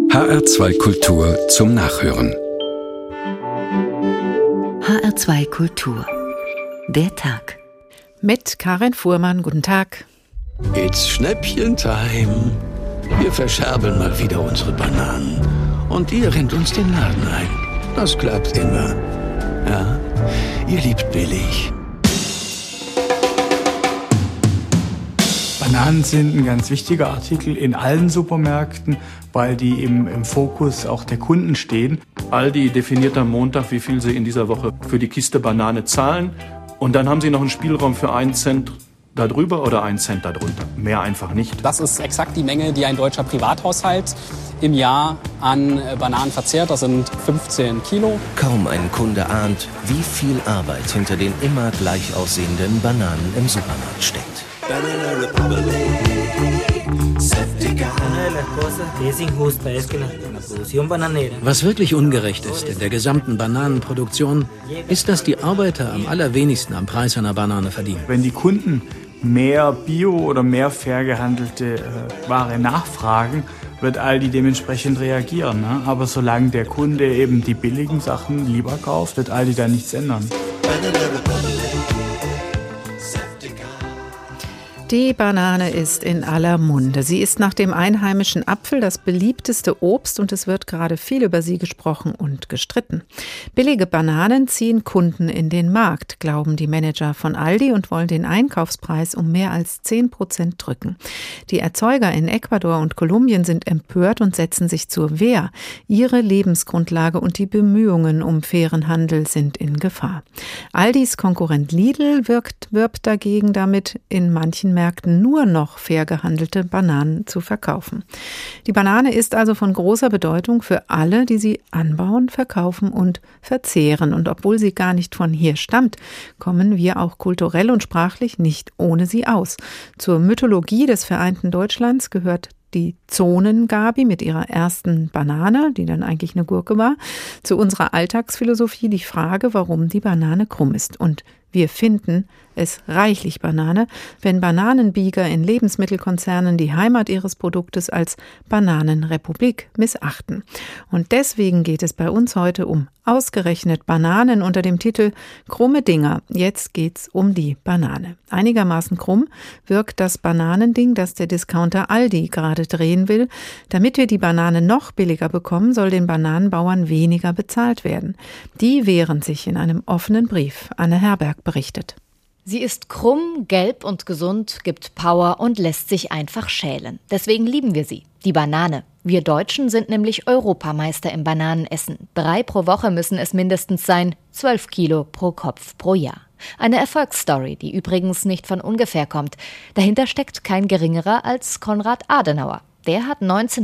HR2 Kultur zum Nachhören. HR2 Kultur. Der Tag. Mit Karin Fuhrmann, guten Tag. It's Schnäppchen-Time. Wir verscherbeln mal wieder unsere Bananen. Und ihr rennt uns den Laden ein. Das klappt immer. Ja, ihr liebt billig. Bananen sind ein ganz wichtiger Artikel in allen Supermärkten, weil die im Fokus auch der Kunden stehen. Aldi definiert am Montag, wie viel sie in dieser Woche für die Kiste Banane zahlen. Und dann haben sie noch einen Spielraum für 1 Cent darüber oder 1 Cent darunter. Mehr einfach nicht. Das ist exakt die Menge, die ein deutscher Privathaushalt im Jahr an Bananen verzehrt. Das sind 15 Kilo. Kaum ein Kunde ahnt, wie viel Arbeit hinter den immer gleich aussehenden Bananen im Supermarkt steckt. Was wirklich ungerecht ist in der gesamten Bananenproduktion, ist, dass die Arbeiter am allerwenigsten am Preis einer Banane verdienen. Wenn die Kunden mehr Bio- oder mehr fair gehandelte Ware nachfragen, wird Aldi dementsprechend reagieren. Ne? Aber solange der Kunde eben die billigen Sachen lieber kauft, wird Aldi da nichts ändern. Die Banane ist in aller Munde. Sie ist nach dem einheimischen Apfel das beliebteste Obst und es wird gerade viel über sie gesprochen und gestritten. Billige Bananen ziehen Kunden in den Markt, glauben die Manager von Aldi und wollen den Einkaufspreis um mehr als 10% drücken. Die Erzeuger in Ecuador und Kolumbien sind empört und setzen sich zur Wehr. Ihre Lebensgrundlage und die Bemühungen um fairen Handel sind in Gefahr. Aldis Konkurrent Lidl wirbt dagegen damit, in manchen Märkten nur noch fair gehandelte Bananen zu verkaufen. Die Banane ist also von großer Bedeutung für alle, die sie anbauen, verkaufen und verzehren. Und obwohl sie gar nicht von hier stammt, kommen wir auch kulturell und sprachlich nicht ohne sie aus. Zur Mythologie des vereinten Deutschlands gehört die Zonengabi mit ihrer ersten Banane, die dann eigentlich eine Gurke war. Zu unserer Alltagsphilosophie die Frage, warum die Banane krumm ist. Und wir finden es reichlich Banane, wenn Bananenbieger in Lebensmittelkonzernen die Heimat ihres Produktes als Bananenrepublik missachten. Und deswegen geht es bei uns heute um ausgerechnet Bananen unter dem Titel Krumme Dinger. Jetzt geht's um die Banane. Einigermaßen krumm wirkt das Bananending, das der Discounter Aldi gerade drehen will. Damit wir die Banane noch billiger bekommen, soll den Bananenbauern weniger bezahlt werden. Die wehren sich in einem offenen Brief. Anne Herberg berichtet. Sie ist krumm, gelb und gesund, gibt Power und lässt sich einfach schälen. Deswegen lieben wir sie, die Banane. Wir Deutschen sind nämlich Europameister im Bananenessen. 3 pro Woche müssen es mindestens sein, 12 Kilo pro Kopf pro Jahr. Eine Erfolgsstory, die übrigens nicht von ungefähr kommt. Dahinter steckt kein geringerer als Konrad Adenauer. Der hat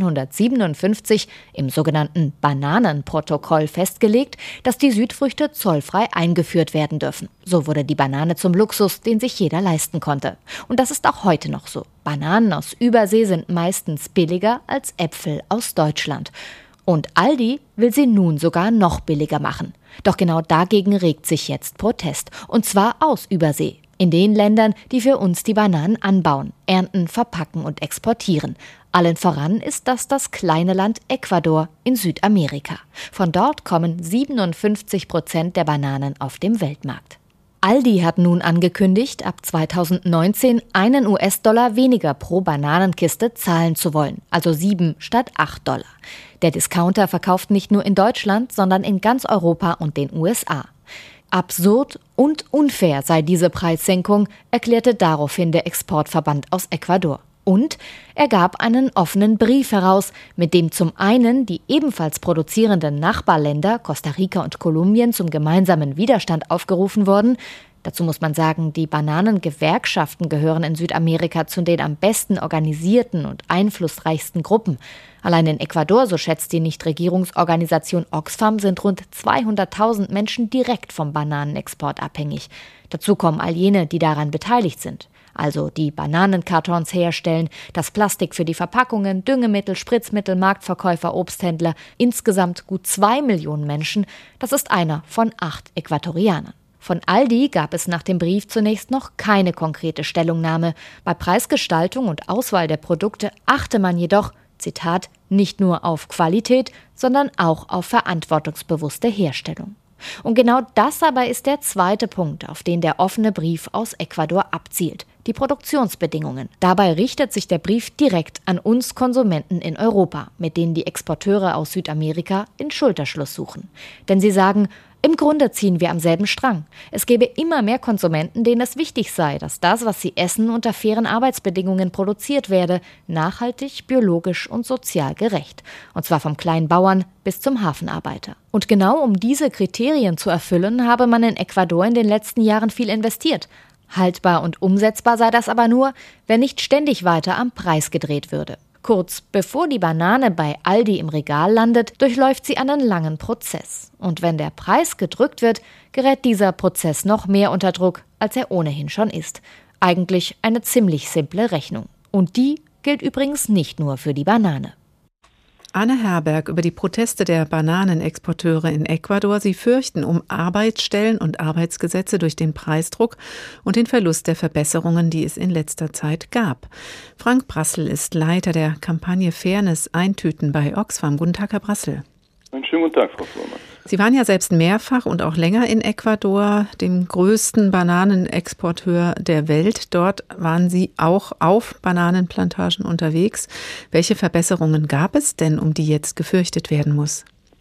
1957 im sogenannten Bananenprotokoll festgelegt, dass die Südfrüchte zollfrei eingeführt werden dürfen. So wurde die Banane zum Luxus, den sich jeder leisten konnte. Und das ist auch heute noch so. Bananen aus Übersee sind meistens billiger als Äpfel aus Deutschland. Und Aldi will sie nun sogar noch billiger machen. Doch genau dagegen regt sich jetzt Protest. Und zwar aus Übersee. In den Ländern, die für uns die Bananen anbauen, ernten, verpacken und exportieren. Allen voran ist das kleine Land Ecuador in Südamerika. Von dort kommen 57% der Bananen auf dem Weltmarkt. Aldi hat nun angekündigt, ab 2019 1 US-Dollar weniger pro Bananenkiste zahlen zu wollen, also 7 statt 8 Dollar. Der Discounter verkauft nicht nur in Deutschland, sondern in ganz Europa und den USA. Absurd und unfair sei diese Preissenkung, erklärte daraufhin der Exportverband aus Ecuador. Und er gab einen offenen Brief heraus, mit dem zum einen die ebenfalls produzierenden Nachbarländer Costa Rica und Kolumbien zum gemeinsamen Widerstand aufgerufen wurden. Dazu muss man sagen, die Bananengewerkschaften gehören in Südamerika zu den am besten organisierten und einflussreichsten Gruppen. Allein in Ecuador, so schätzt die Nichtregierungsorganisation Oxfam, sind rund 200.000 Menschen direkt vom Bananenexport abhängig. Dazu kommen all jene, die daran beteiligt sind. Also die Bananenkartons herstellen, das Plastik für die Verpackungen, Düngemittel, Spritzmittel, Marktverkäufer, Obsthändler. Insgesamt gut 2 Millionen Menschen. Das ist einer von 8 Äquatorianern. Von Aldi gab es nach dem Brief zunächst noch keine konkrete Stellungnahme. Bei Preisgestaltung und Auswahl der Produkte achte man jedoch, Zitat, nicht nur auf Qualität, sondern auch auf verantwortungsbewusste Herstellung. Und genau das aber ist der zweite Punkt, auf den der offene Brief aus Ecuador abzielt: die Produktionsbedingungen. Dabei richtet sich der Brief direkt an uns Konsumenten in Europa, mit denen die Exporteure aus Südamerika den Schulterschluss suchen. Denn sie sagen, im Grunde ziehen wir am selben Strang. Es gäbe immer mehr Konsumenten, denen es wichtig sei, dass das, was sie essen, unter fairen Arbeitsbedingungen produziert werde, nachhaltig, biologisch und sozial gerecht. Und zwar vom kleinen Bauern bis zum Hafenarbeiter. Und genau um diese Kriterien zu erfüllen, habe man in Ecuador in den letzten Jahren viel investiert. Haltbar und umsetzbar sei das aber nur, wenn nicht ständig weiter am Preis gedreht würde. Kurz bevor die Banane bei Aldi im Regal landet, durchläuft sie einen langen Prozess. Und wenn der Preis gedrückt wird, gerät dieser Prozess noch mehr unter Druck, als er ohnehin schon ist. Eigentlich eine ziemlich simple Rechnung. Und die gilt übrigens nicht nur für die Banane. Anne Herberg über die Proteste der Bananenexporteure in Ecuador. Sie fürchten um Arbeitsstellen und Arbeitsgesetze durch den Preisdruck und den Verlust der Verbesserungen, die es in letzter Zeit gab. Frank Brassel ist Leiter der Kampagne Fairness Eintüten bei Oxfam. Guten Tag, Herr Brassel. Einen schönen guten Tag, Frau Fuhrmann. Sie waren ja selbst mehrfach und auch länger in Ecuador, dem größten Bananenexporteur der Welt. Dort waren Sie auch auf Bananenplantagen unterwegs. Welche Verbesserungen gab es denn, um die jetzt gefürchtet werden muss?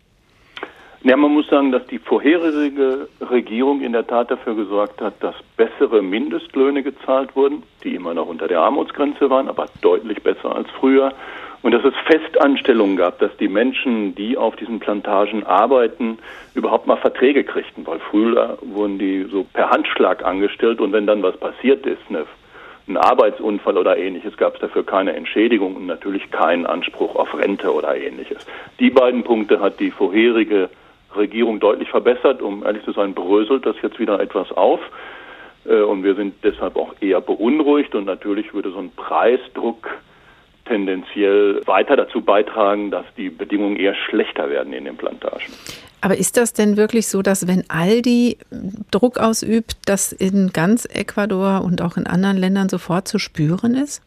Ja, man muss sagen, dass die vorherige Regierung in der Tat dafür gesorgt hat, dass bessere Mindestlöhne gezahlt wurden, die immer noch unter der Armutsgrenze waren, aber deutlich besser als früher. Und dass es Festanstellungen gab, dass die Menschen, die auf diesen Plantagen arbeiten, überhaupt mal Verträge kriegten. Weil früher wurden die so per Handschlag angestellt und wenn dann was passiert ist, ein Arbeitsunfall oder Ähnliches, gab es dafür keine Entschädigung und natürlich keinen Anspruch auf Rente oder Ähnliches. Die beiden Punkte hat die vorherige Regierung deutlich verbessert. Um ehrlich zu sein, bröselt das jetzt wieder etwas auf. Und wir sind deshalb auch eher beunruhigt und natürlich würde so ein Preisdruck tendenziell weiter dazu beitragen, dass die Bedingungen eher schlechter werden in den Plantagen. Aber ist das denn wirklich so, dass wenn Aldi Druck ausübt, das in ganz Ecuador und auch in anderen Ländern sofort zu spüren ist?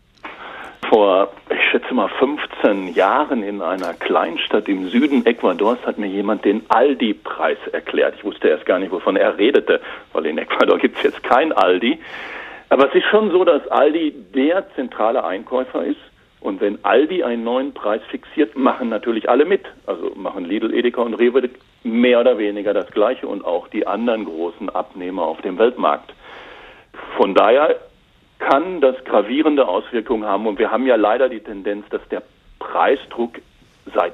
Vor, ich schätze mal 15 Jahren in einer Kleinstadt im Süden Ecuadors hat mir jemand den Aldi-Preis erklärt. Ich wusste erst gar nicht, wovon er redete, weil in Ecuador gibt es jetzt kein Aldi. Aber es ist schon so, dass Aldi der zentrale Einkäufer ist. Und wenn Aldi einen neuen Preis fixiert, machen natürlich alle mit. Also machen Lidl, Edeka und Rewe mehr oder weniger das Gleiche und auch die anderen großen Abnehmer auf dem Weltmarkt. Von daher kann das gravierende Auswirkungen haben. Und wir haben ja leider die Tendenz, dass der Preisdruck seit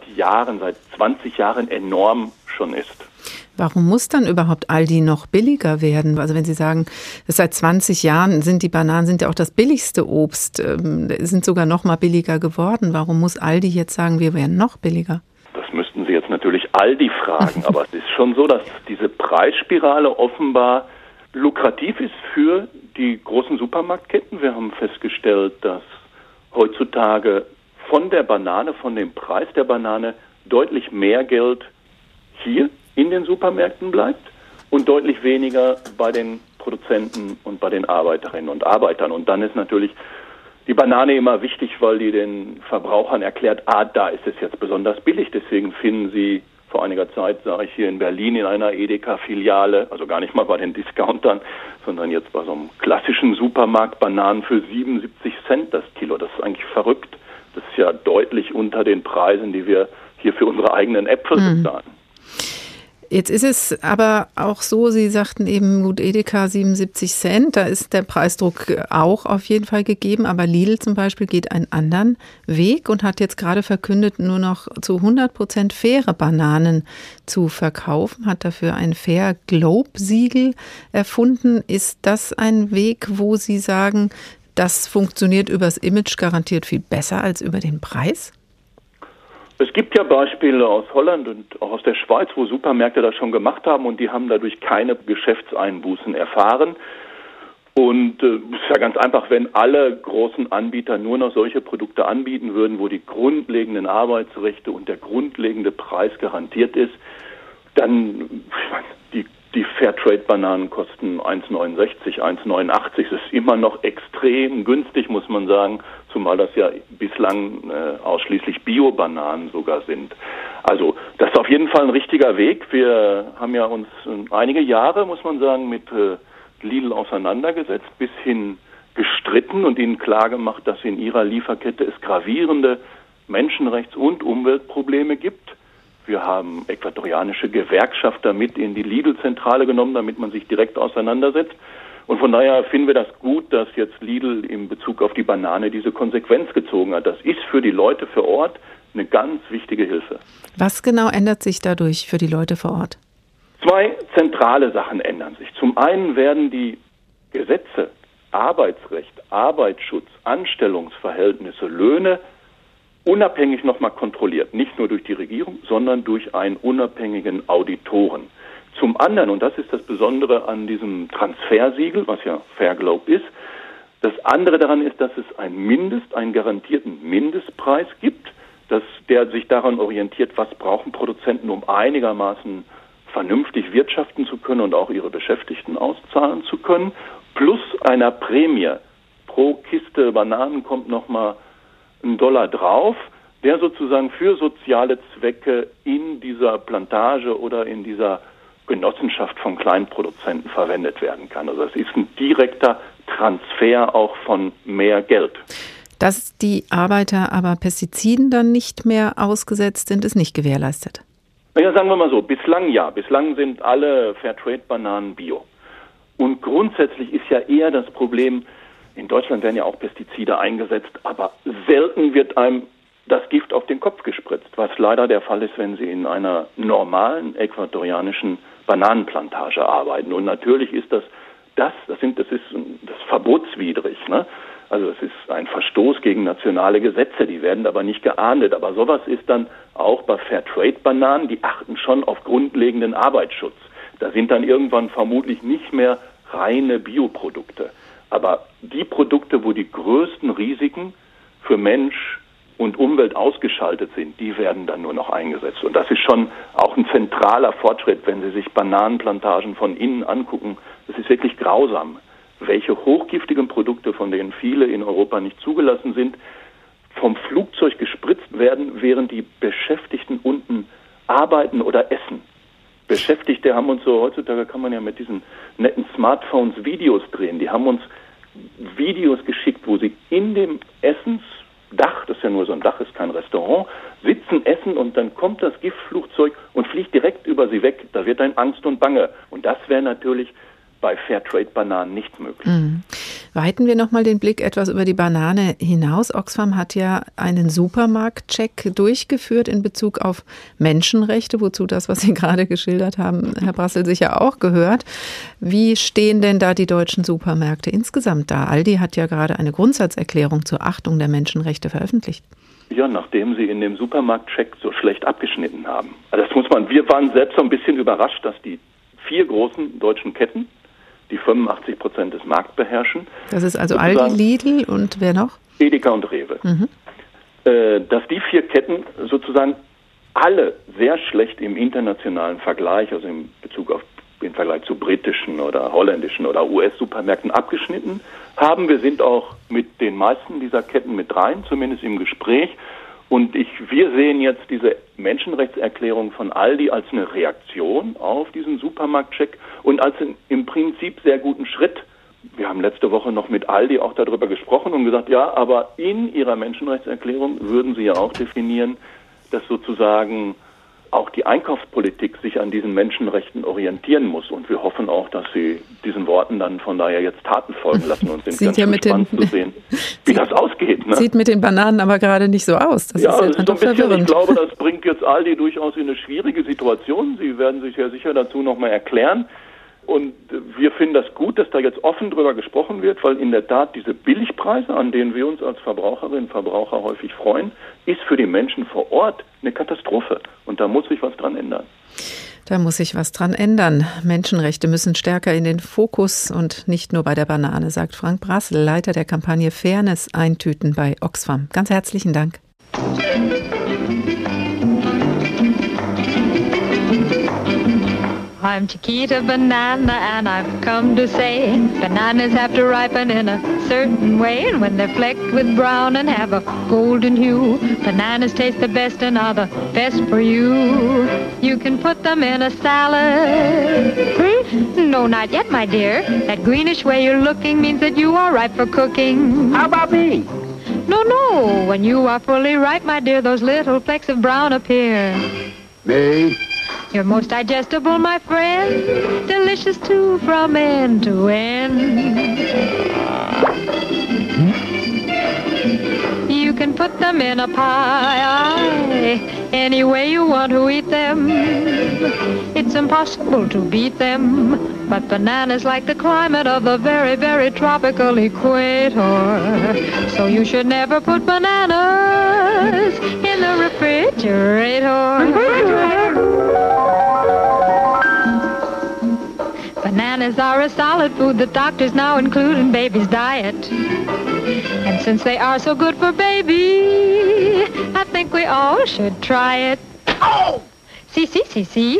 20 Jahren enorm schon ist. Warum muss dann überhaupt Aldi noch billiger werden? Also wenn Sie sagen, seit 20 Jahren sind die Bananen sind ja auch das billigste Obst, sind sogar noch mal billiger geworden. Warum muss Aldi jetzt sagen, wir werden noch billiger? Das müssten Sie jetzt natürlich Aldi fragen, aber es ist schon so, dass diese Preisspirale offenbar lukrativ ist für die großen Supermarktketten. Wir haben festgestellt, dass heutzutage von der Banane, von dem Preis der Banane deutlich mehr Geld hier in den Supermärkten bleibt und deutlich weniger bei den Produzenten und bei den Arbeiterinnen und Arbeitern. Und dann ist natürlich die Banane immer wichtig, weil die den Verbrauchern erklärt, da ist es jetzt besonders billig. Deswegen finden Sie vor einiger Zeit, sah ich hier in Berlin in einer Edeka-Filiale, also gar nicht mal bei den Discountern, sondern jetzt bei so einem klassischen Supermarkt, Bananen für 77 Cent das Kilo. Das ist eigentlich verrückt. Das ist ja deutlich unter den Preisen, die wir hier für unsere eigenen Äpfel bezahlen. Jetzt ist es aber auch so, Sie sagten eben, gut, Edeka 77 Cent, da ist der Preisdruck auch auf jeden Fall gegeben, aber Lidl zum Beispiel geht einen anderen Weg und hat jetzt gerade verkündet, nur noch zu 100% faire Bananen zu verkaufen, hat dafür ein Fair Globe-Siegel erfunden. Ist das ein Weg, wo Sie sagen, das funktioniert übers Image garantiert viel besser als über den Preis? Es gibt ja Beispiele aus Holland und auch aus der Schweiz, wo Supermärkte das schon gemacht haben und die haben dadurch keine Geschäftseinbußen erfahren. Und es ist ja ganz einfach, wenn alle großen Anbieter nur noch solche Produkte anbieten würden, wo die grundlegenden Arbeitsrechte und der grundlegende Preis garantiert ist, dann, die Fairtrade-Bananen kosten 1,69, 1,89. Das ist immer noch extrem günstig, muss man sagen. zumal das ja bislang ausschließlich Bio-Bananen sogar sind. Also das ist auf jeden Fall ein richtiger Weg. Wir haben ja uns einige Jahre, muss man sagen, mit Lidl auseinandergesetzt, bis hin gestritten und ihnen klargemacht, dass in ihrer Lieferkette es gravierende Menschenrechts- und Umweltprobleme gibt. Wir haben äquatorianische Gewerkschafter mit in die Lidl-Zentrale genommen, damit man sich direkt auseinandersetzt. Und von daher finden wir das gut, dass jetzt Lidl in Bezug auf die Banane diese Konsequenz gezogen hat. Das ist für die Leute vor Ort eine ganz wichtige Hilfe. Was genau ändert sich dadurch für die Leute vor Ort? 2 zentrale Sachen ändern sich. Zum einen werden die Gesetze, Arbeitsrecht, Arbeitsschutz, Anstellungsverhältnisse, Löhne unabhängig nochmal kontrolliert. Nicht nur durch die Regierung, sondern durch einen unabhängigen Auditoren. Zum anderen, und das ist das Besondere an diesem Transfersiegel, was ja Fair Globe ist, das andere daran ist, dass es einen garantierten Mindestpreis gibt, der sich daran orientiert, was brauchen Produzenten, um einigermaßen vernünftig wirtschaften zu können und auch ihre Beschäftigten auszahlen zu können, plus einer Prämie. Pro Kiste Bananen kommt nochmal $1 drauf, der sozusagen für soziale Zwecke in dieser Plantage oder in dieser Genossenschaft von Kleinproduzenten verwendet werden kann. Also es ist ein direkter Transfer auch von mehr Geld. Dass die Arbeiter aber Pestiziden dann nicht mehr ausgesetzt sind, ist nicht gewährleistet. Naja, sagen wir mal so, bislang ja. Bislang sind alle Fairtrade-Bananen bio. Und grundsätzlich ist ja eher das Problem, in Deutschland werden ja auch Pestizide eingesetzt, aber selten wird einem das Gift auf den Kopf gespritzt, was leider der Fall ist, wenn Sie in einer normalen äquatorianischen Bananenplantage arbeiten. Und natürlich ist das verbotswidrig, ne? Also es ist ein Verstoß gegen nationale Gesetze, die werden aber nicht geahndet. Aber sowas ist dann auch bei Fairtrade-Bananen, die achten schon auf grundlegenden Arbeitsschutz. Da sind dann irgendwann vermutlich nicht mehr reine Bioprodukte. Aber die Produkte, wo die größten Risiken für Mensch und Umwelt ausgeschaltet sind, die werden dann nur noch eingesetzt. Und das ist schon auch ein zentraler Fortschritt, wenn Sie sich Bananenplantagen von innen angucken. Das ist wirklich grausam, welche hochgiftigen Produkte, von denen viele in Europa nicht zugelassen sind, vom Flugzeug gespritzt werden, während die Beschäftigten unten arbeiten oder essen. Beschäftigte haben uns so, heutzutage kann man ja mit diesen netten Smartphones Videos drehen, die haben uns Videos geschickt, wo sie in dem Essensdach, das ja nur so ein Dach ist, kein Restaurant, sitzen, essen und dann kommt das Giftflugzeug und fliegt direkt über sie weg. Da wird dann Angst und Bange. Und das wäre natürlich bei Fairtrade-Bananen nicht möglich. Weiten wir nochmal den Blick etwas über die Banane hinaus. Oxfam hat ja einen Supermarktcheck durchgeführt in Bezug auf Menschenrechte, wozu das, was Sie gerade geschildert haben, Herr Brassel, sicher auch gehört. Wie stehen denn da die deutschen Supermärkte insgesamt da? Aldi hat ja gerade eine Grundsatzerklärung zur Achtung der Menschenrechte veröffentlicht. Ja, nachdem sie in dem Supermarktcheck so schlecht abgeschnitten haben. Also wir waren selbst so ein bisschen überrascht, dass die 4 großen deutschen Ketten, die 85% des Markts beherrschen. Das ist also Aldi, Lidl und wer noch? Edeka und Rewe. Dass die 4 Ketten sozusagen alle sehr schlecht im internationalen Vergleich, also im Vergleich zu britischen oder holländischen oder US-Supermärkten abgeschnitten haben. Wir sind auch mit den meisten dieser Ketten mit rein, zumindest im Gespräch. Und wir sehen jetzt diese Menschenrechtserklärung von Aldi als eine Reaktion auf diesen Supermarktcheck und als einen im Prinzip sehr guten Schritt. Wir haben letzte Woche noch mit Aldi auch darüber gesprochen und gesagt, ja, aber in ihrer Menschenrechtserklärung würden sie ja auch definieren, dass sozusagen auch die Einkaufspolitik sich an diesen Menschenrechten orientieren muss. Und wir hoffen auch, dass sie diesen Worten dann von daher jetzt Taten folgen lassen und sind ganz gespannt zu sehen, wie das ausgeht. Ne? Sieht mit den Bananen aber gerade nicht so aus. Das ist so ein bisschen, verwirrend. Ich glaube, das bringt jetzt Aldi durchaus in eine schwierige Situation. Sie werden sich ja sicher dazu nochmal erklären. Und wir finden das gut, dass da jetzt offen drüber gesprochen wird, weil in der Tat diese Billigpreise, an denen wir uns als Verbraucherinnen und Verbraucher häufig freuen, ist für die Menschen vor Ort eine Katastrophe. Und da muss sich was dran ändern. Da muss sich was dran ändern. Menschenrechte müssen stärker in den Fokus und nicht nur bei der Banane, sagt Frank Brassel, Leiter der Kampagne Fairness eintüten bei Oxfam. Ganz herzlichen Dank. I'm Chiquita Banana, and I've come to say bananas have to ripen in a certain way. And when they're flecked with brown and have a golden hue, bananas taste the best and are the best for you. You can put them in a salad. No, not yet, my dear. That greenish way you're looking means that you are ripe for cooking. How about me? No, when you are fully ripe, my dear, those little flecks of brown appear. Me? You're most digestible, my friend, delicious too from end to end. You can put them in a pie, any way you want to eat them. It's impossible to beat them, but bananas like the climate of the very, very tropical equator. So you should never put bananas in the refrigerator. Bananas are a solid food that doctors now include in baby's diet. And since they are so good for baby, I think we all should try it. Oh! See.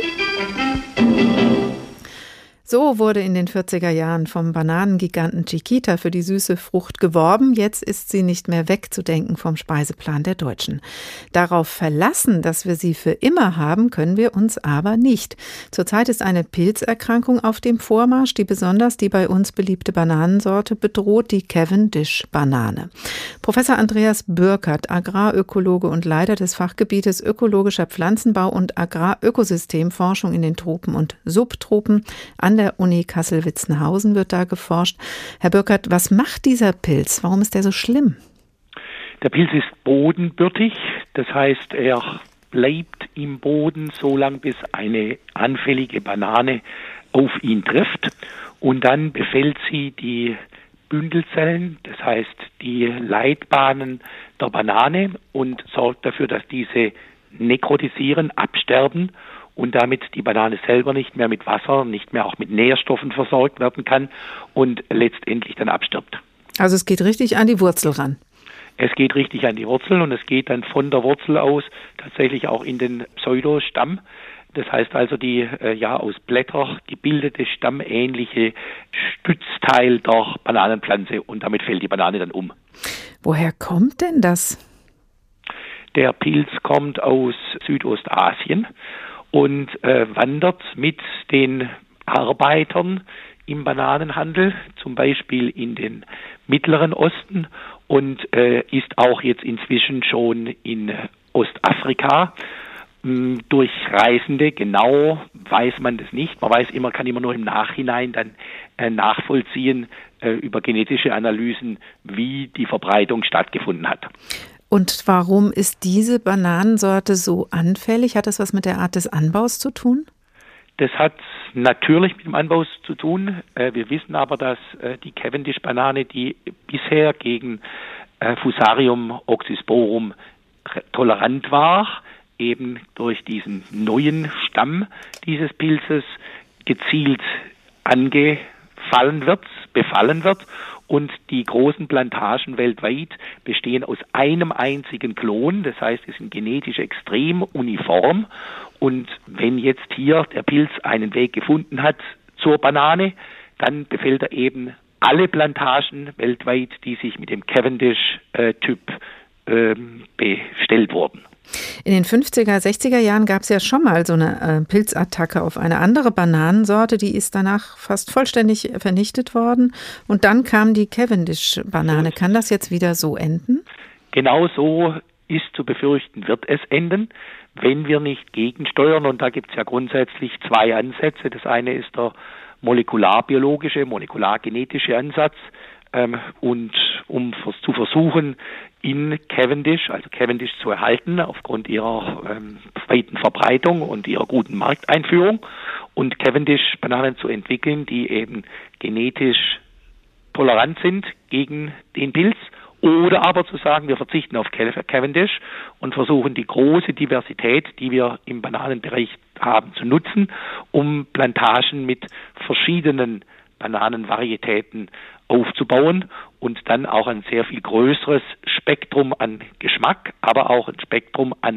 So wurde in den 40er Jahren vom Bananengiganten Chiquita für die süße Frucht geworben. Jetzt ist sie nicht mehr wegzudenken vom Speiseplan der Deutschen. Darauf verlassen, dass wir sie für immer haben, können wir uns aber nicht. Zurzeit ist eine Pilzerkrankung auf dem Vormarsch, die besonders die bei uns beliebte Bananensorte bedroht, die Cavendish-Banane. Professor Andreas Bürkert, Agrarökologe und Leiter des Fachgebietes Ökologischer Pflanzenbau und Agrarökosystemforschung in den Tropen und Subtropen an der Uni Kassel-Witzenhausen wird da geforscht. Herr Bürkert, was macht dieser Pilz? Warum ist der so schlimm? Der Pilz ist bodenbürtig, das heißt, er bleibt im Boden so lange, bis eine anfällige Banane auf ihn trifft und dann befällt sie die Bündelzellen, das heißt die Leitbahnen der Banane und sorgt dafür, dass diese nekrotisieren, absterben und damit die Banane selber nicht mehr mit Wasser, nicht mehr auch mit Nährstoffen versorgt werden kann und letztendlich dann abstirbt. Also es geht richtig an die Wurzel ran. Es geht richtig an die Wurzel und es geht dann von der Wurzel aus tatsächlich auch in den Pseudostamm. Das heißt also die aus Blätter gebildete stammähnliche Stützteil der Bananenpflanze und damit fällt die Banane dann um. Woher kommt denn das? Der Pilz kommt aus Südostasien und wandert mit den Arbeitern im Bananenhandel, zum Beispiel in den Mittleren Osten und ist auch jetzt inzwischen schon in Ostafrika. Durch Reisende, genau weiß man das nicht. Man kann immer nur im Nachhinein dann nachvollziehen über genetische Analysen, wie die Verbreitung stattgefunden hat. Und warum ist diese Bananensorte so anfällig? Hat das was mit der Art des Anbaus zu tun? Das hat natürlich mit dem Anbau zu tun. Wir wissen aber, dass die Cavendish-Banane, die bisher gegen Fusarium oxysporum tolerant war, eben durch diesen neuen Stamm dieses Pilzes gezielt befallen wird. Und die großen Plantagen weltweit bestehen aus einem einzigen Klon, das heißt, sie sind genetisch extrem uniform. Und wenn jetzt hier der Pilz einen Weg gefunden hat zur Banane, dann befällt er eben alle Plantagen weltweit, die sich mit dem Cavendish-Typ bestellt wurden. In den 50er, 60er Jahren gab es ja schon mal so eine Pilzattacke auf eine andere Bananensorte, die ist danach fast vollständig vernichtet worden und dann kam die Cavendish-Banane. Kann das jetzt wieder so enden? Genau so ist zu befürchten, wird es enden, wenn wir nicht gegensteuern und da gibt es ja grundsätzlich zwei Ansätze. Das eine ist der molekularbiologische, molekulargenetische Ansatz und um zu versuchen, in Cavendish zu erhalten, aufgrund ihrer weiten Verbreitung und ihrer guten Markteinführung und Cavendish-Bananen zu entwickeln, die eben genetisch tolerant sind gegen den Pilz. Oder aber zu sagen, wir verzichten auf Cavendish und versuchen die große Diversität, die wir im Bananenbereich haben, zu nutzen, um Plantagen mit verschiedenen Bananenvarietäten aufzubauen und dann auch ein sehr viel größeres Spektrum an Geschmack, aber auch ein Spektrum an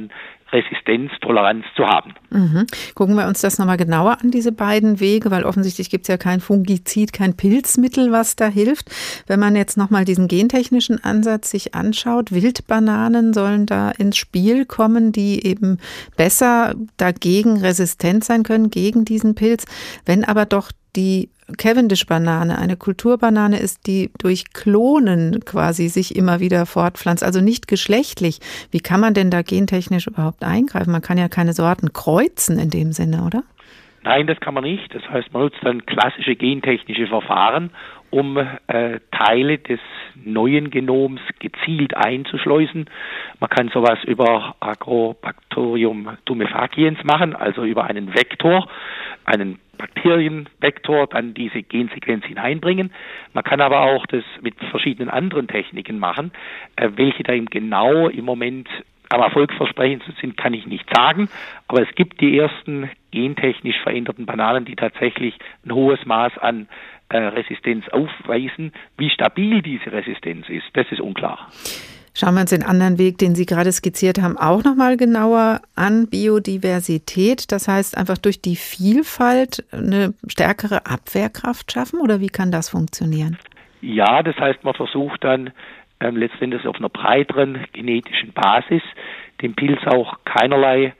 Resistenztoleranz zu haben. Gucken wir uns das nochmal genauer an, diese beiden Wege, weil offensichtlich gibt es ja kein Fungizid, kein Pilzmittel, was da hilft. Wenn man jetzt nochmal diesen gentechnischen Ansatz sich anschaut, Wildbananen sollen da ins Spiel kommen, die eben besser dagegen resistent sein können, gegen diesen Pilz. Wenn aber doch die Cavendish-Banane eine Kulturbanane ist, die durch Klonen quasi sich immer wieder fortpflanzt, also nicht geschlechtlich. Wie kann man denn da gentechnisch überhaupt eingreifen? Man kann ja keine Sorten kreuzen in dem Sinne, oder? Nein, das kann man nicht. Das heißt, man nutzt dann klassische gentechnische Verfahren, um Teile des neuen Genoms gezielt einzuschleusen. Man kann sowas über Agrobacterium tumefaciens machen, also über einen Vektor, einen Bakterienvektor, dann diese Gensequenz hineinbringen. Man kann aber auch das mit verschiedenen anderen Techniken machen. Welche da eben genau im Moment am erfolgversprechendsten sind, kann ich nicht sagen. Aber es gibt die ersten gentechnisch veränderten Bananen, die tatsächlich ein hohes Maß an Resistenz aufweisen. Wie stabil diese Resistenz ist, das ist unklar. Schauen wir uns den anderen Weg, den Sie gerade skizziert haben, auch nochmal genauer an. Biodiversität, das heißt einfach durch die Vielfalt eine stärkere Abwehrkraft schaffen, oder wie kann das funktionieren? Ja, das heißt, man versucht dann letztendlich auf einer breiteren genetischen Basis dem Pilz auch keinerlei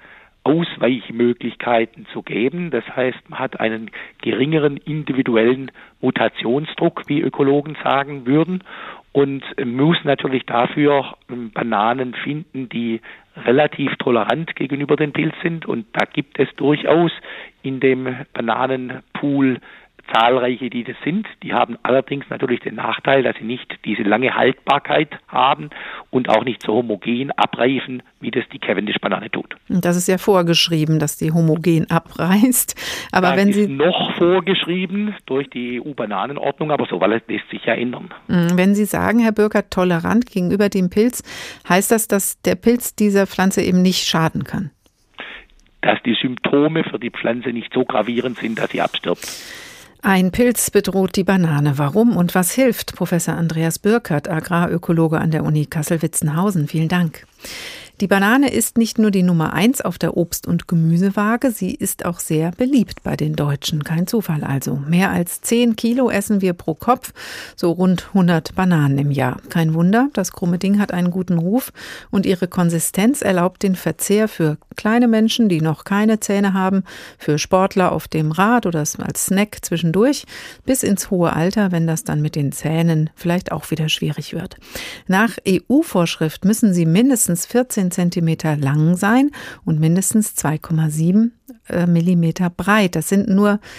Ausweichmöglichkeiten zu geben. Das heißt, man hat einen geringeren individuellen Mutationsdruck, wie Ökologen sagen würden, und muss natürlich dafür Bananen finden, die relativ tolerant gegenüber dem Pilz sind. Und da gibt es durchaus in dem Bananenpool zahlreiche, die das sind. Die haben allerdings natürlich den Nachteil, dass sie nicht diese lange Haltbarkeit haben und auch nicht so homogen abreifen, wie das die Cavendish-Banane tut. Und das ist ja vorgeschrieben, dass die homogen abreißt. Aber das ist noch vorgeschrieben durch die EU-Bananenordnung, aber so lässt sich ja ändern. Wenn Sie sagen, Herr Bürkert, tolerant gegenüber dem Pilz, heißt das, dass der Pilz dieser Pflanze eben nicht schaden kann? Dass die Symptome für die Pflanze nicht so gravierend sind, dass sie abstirbt. Ein Pilz bedroht die Banane. Warum und was hilft? Professor Andreas Bürkert, Agrarökologe an der Uni Kassel-Witzenhausen. Vielen Dank. Die Banane ist nicht nur die Nummer 1 auf der Obst- und Gemüsewaage, sie ist auch sehr beliebt bei den Deutschen. Kein Zufall also. Mehr als 10 Kilo essen wir pro Kopf, so rund 100 Bananen im Jahr. Kein Wunder, das krumme Ding hat einen guten Ruf und ihre Konsistenz erlaubt den Verzehr für kleine Menschen, die noch keine Zähne haben, für Sportler auf dem Rad oder als Snack zwischendurch, bis ins hohe Alter, wenn das dann mit den Zähnen vielleicht auch wieder schwierig wird. Nach EU-Vorschrift müssen sie mindestens 14 Zentimeter lang sein und mindestens 2,7 Millimeter breit. Das sind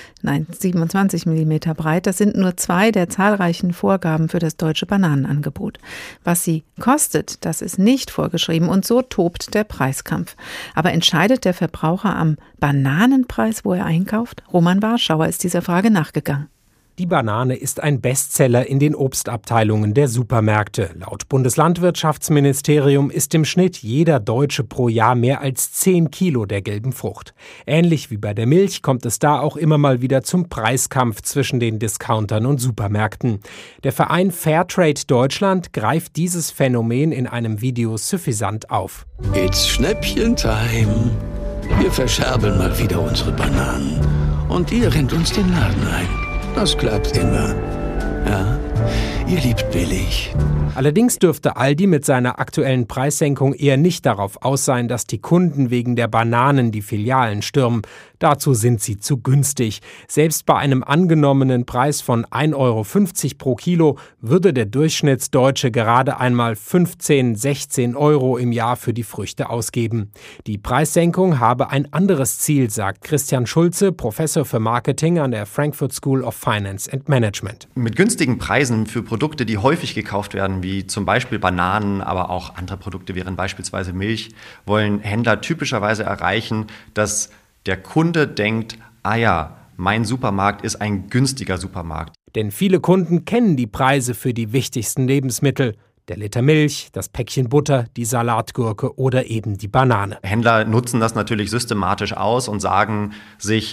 27 Millimeter breit. Das sind nur 2 der zahlreichen Vorgaben für das deutsche Bananenangebot. Was sie kostet, das ist nicht vorgeschrieben und so tobt der Preiskampf. Aber entscheidet der Verbraucher am Bananenpreis, wo er einkauft? Roman Warschauer ist dieser Frage nachgegangen. Die Banane ist ein Bestseller in den Obstabteilungen der Supermärkte. Laut Bundeslandwirtschaftsministerium isst im Schnitt jeder Deutsche pro Jahr mehr als 10 Kilo der gelben Frucht. Ähnlich wie bei der Milch kommt es da auch immer mal wieder zum Preiskampf zwischen den Discountern und Supermärkten. Der Verein Fairtrade Deutschland greift dieses Phänomen in einem Video suffisant auf. It's Schnäppchen-Time. Wir verscherbeln mal wieder unsere Bananen. Und ihr rennt uns den Laden ein. Das klappt immer. Ja, ihr liebt billig. Allerdings dürfte Aldi mit seiner aktuellen Preissenkung eher nicht darauf aus sein, dass die Kunden wegen der Bananen die Filialen stürmen. Dazu sind sie zu günstig. Selbst bei einem angenommenen Preis von 1,50 € pro Kilo würde der Durchschnittsdeutsche gerade einmal 15, 16 € im Jahr für die Früchte ausgeben. Die Preissenkung habe ein anderes Ziel, sagt Christian Schulze, Professor für Marketing an der Frankfurt School of Finance and Management. Mit günstigen Preisen für Produkte, die häufig gekauft werden, wie zum Beispiel Bananen, aber auch andere Produkte wären beispielsweise Milch, wollen Händler typischerweise erreichen, dass der Kunde denkt, ah ja, mein Supermarkt ist ein günstiger Supermarkt. Denn viele Kunden kennen die Preise für die wichtigsten Lebensmittel. Der Liter Milch, das Päckchen Butter, die Salatgurke oder eben die Banane. Händler nutzen das natürlich systematisch aus und sagen sich,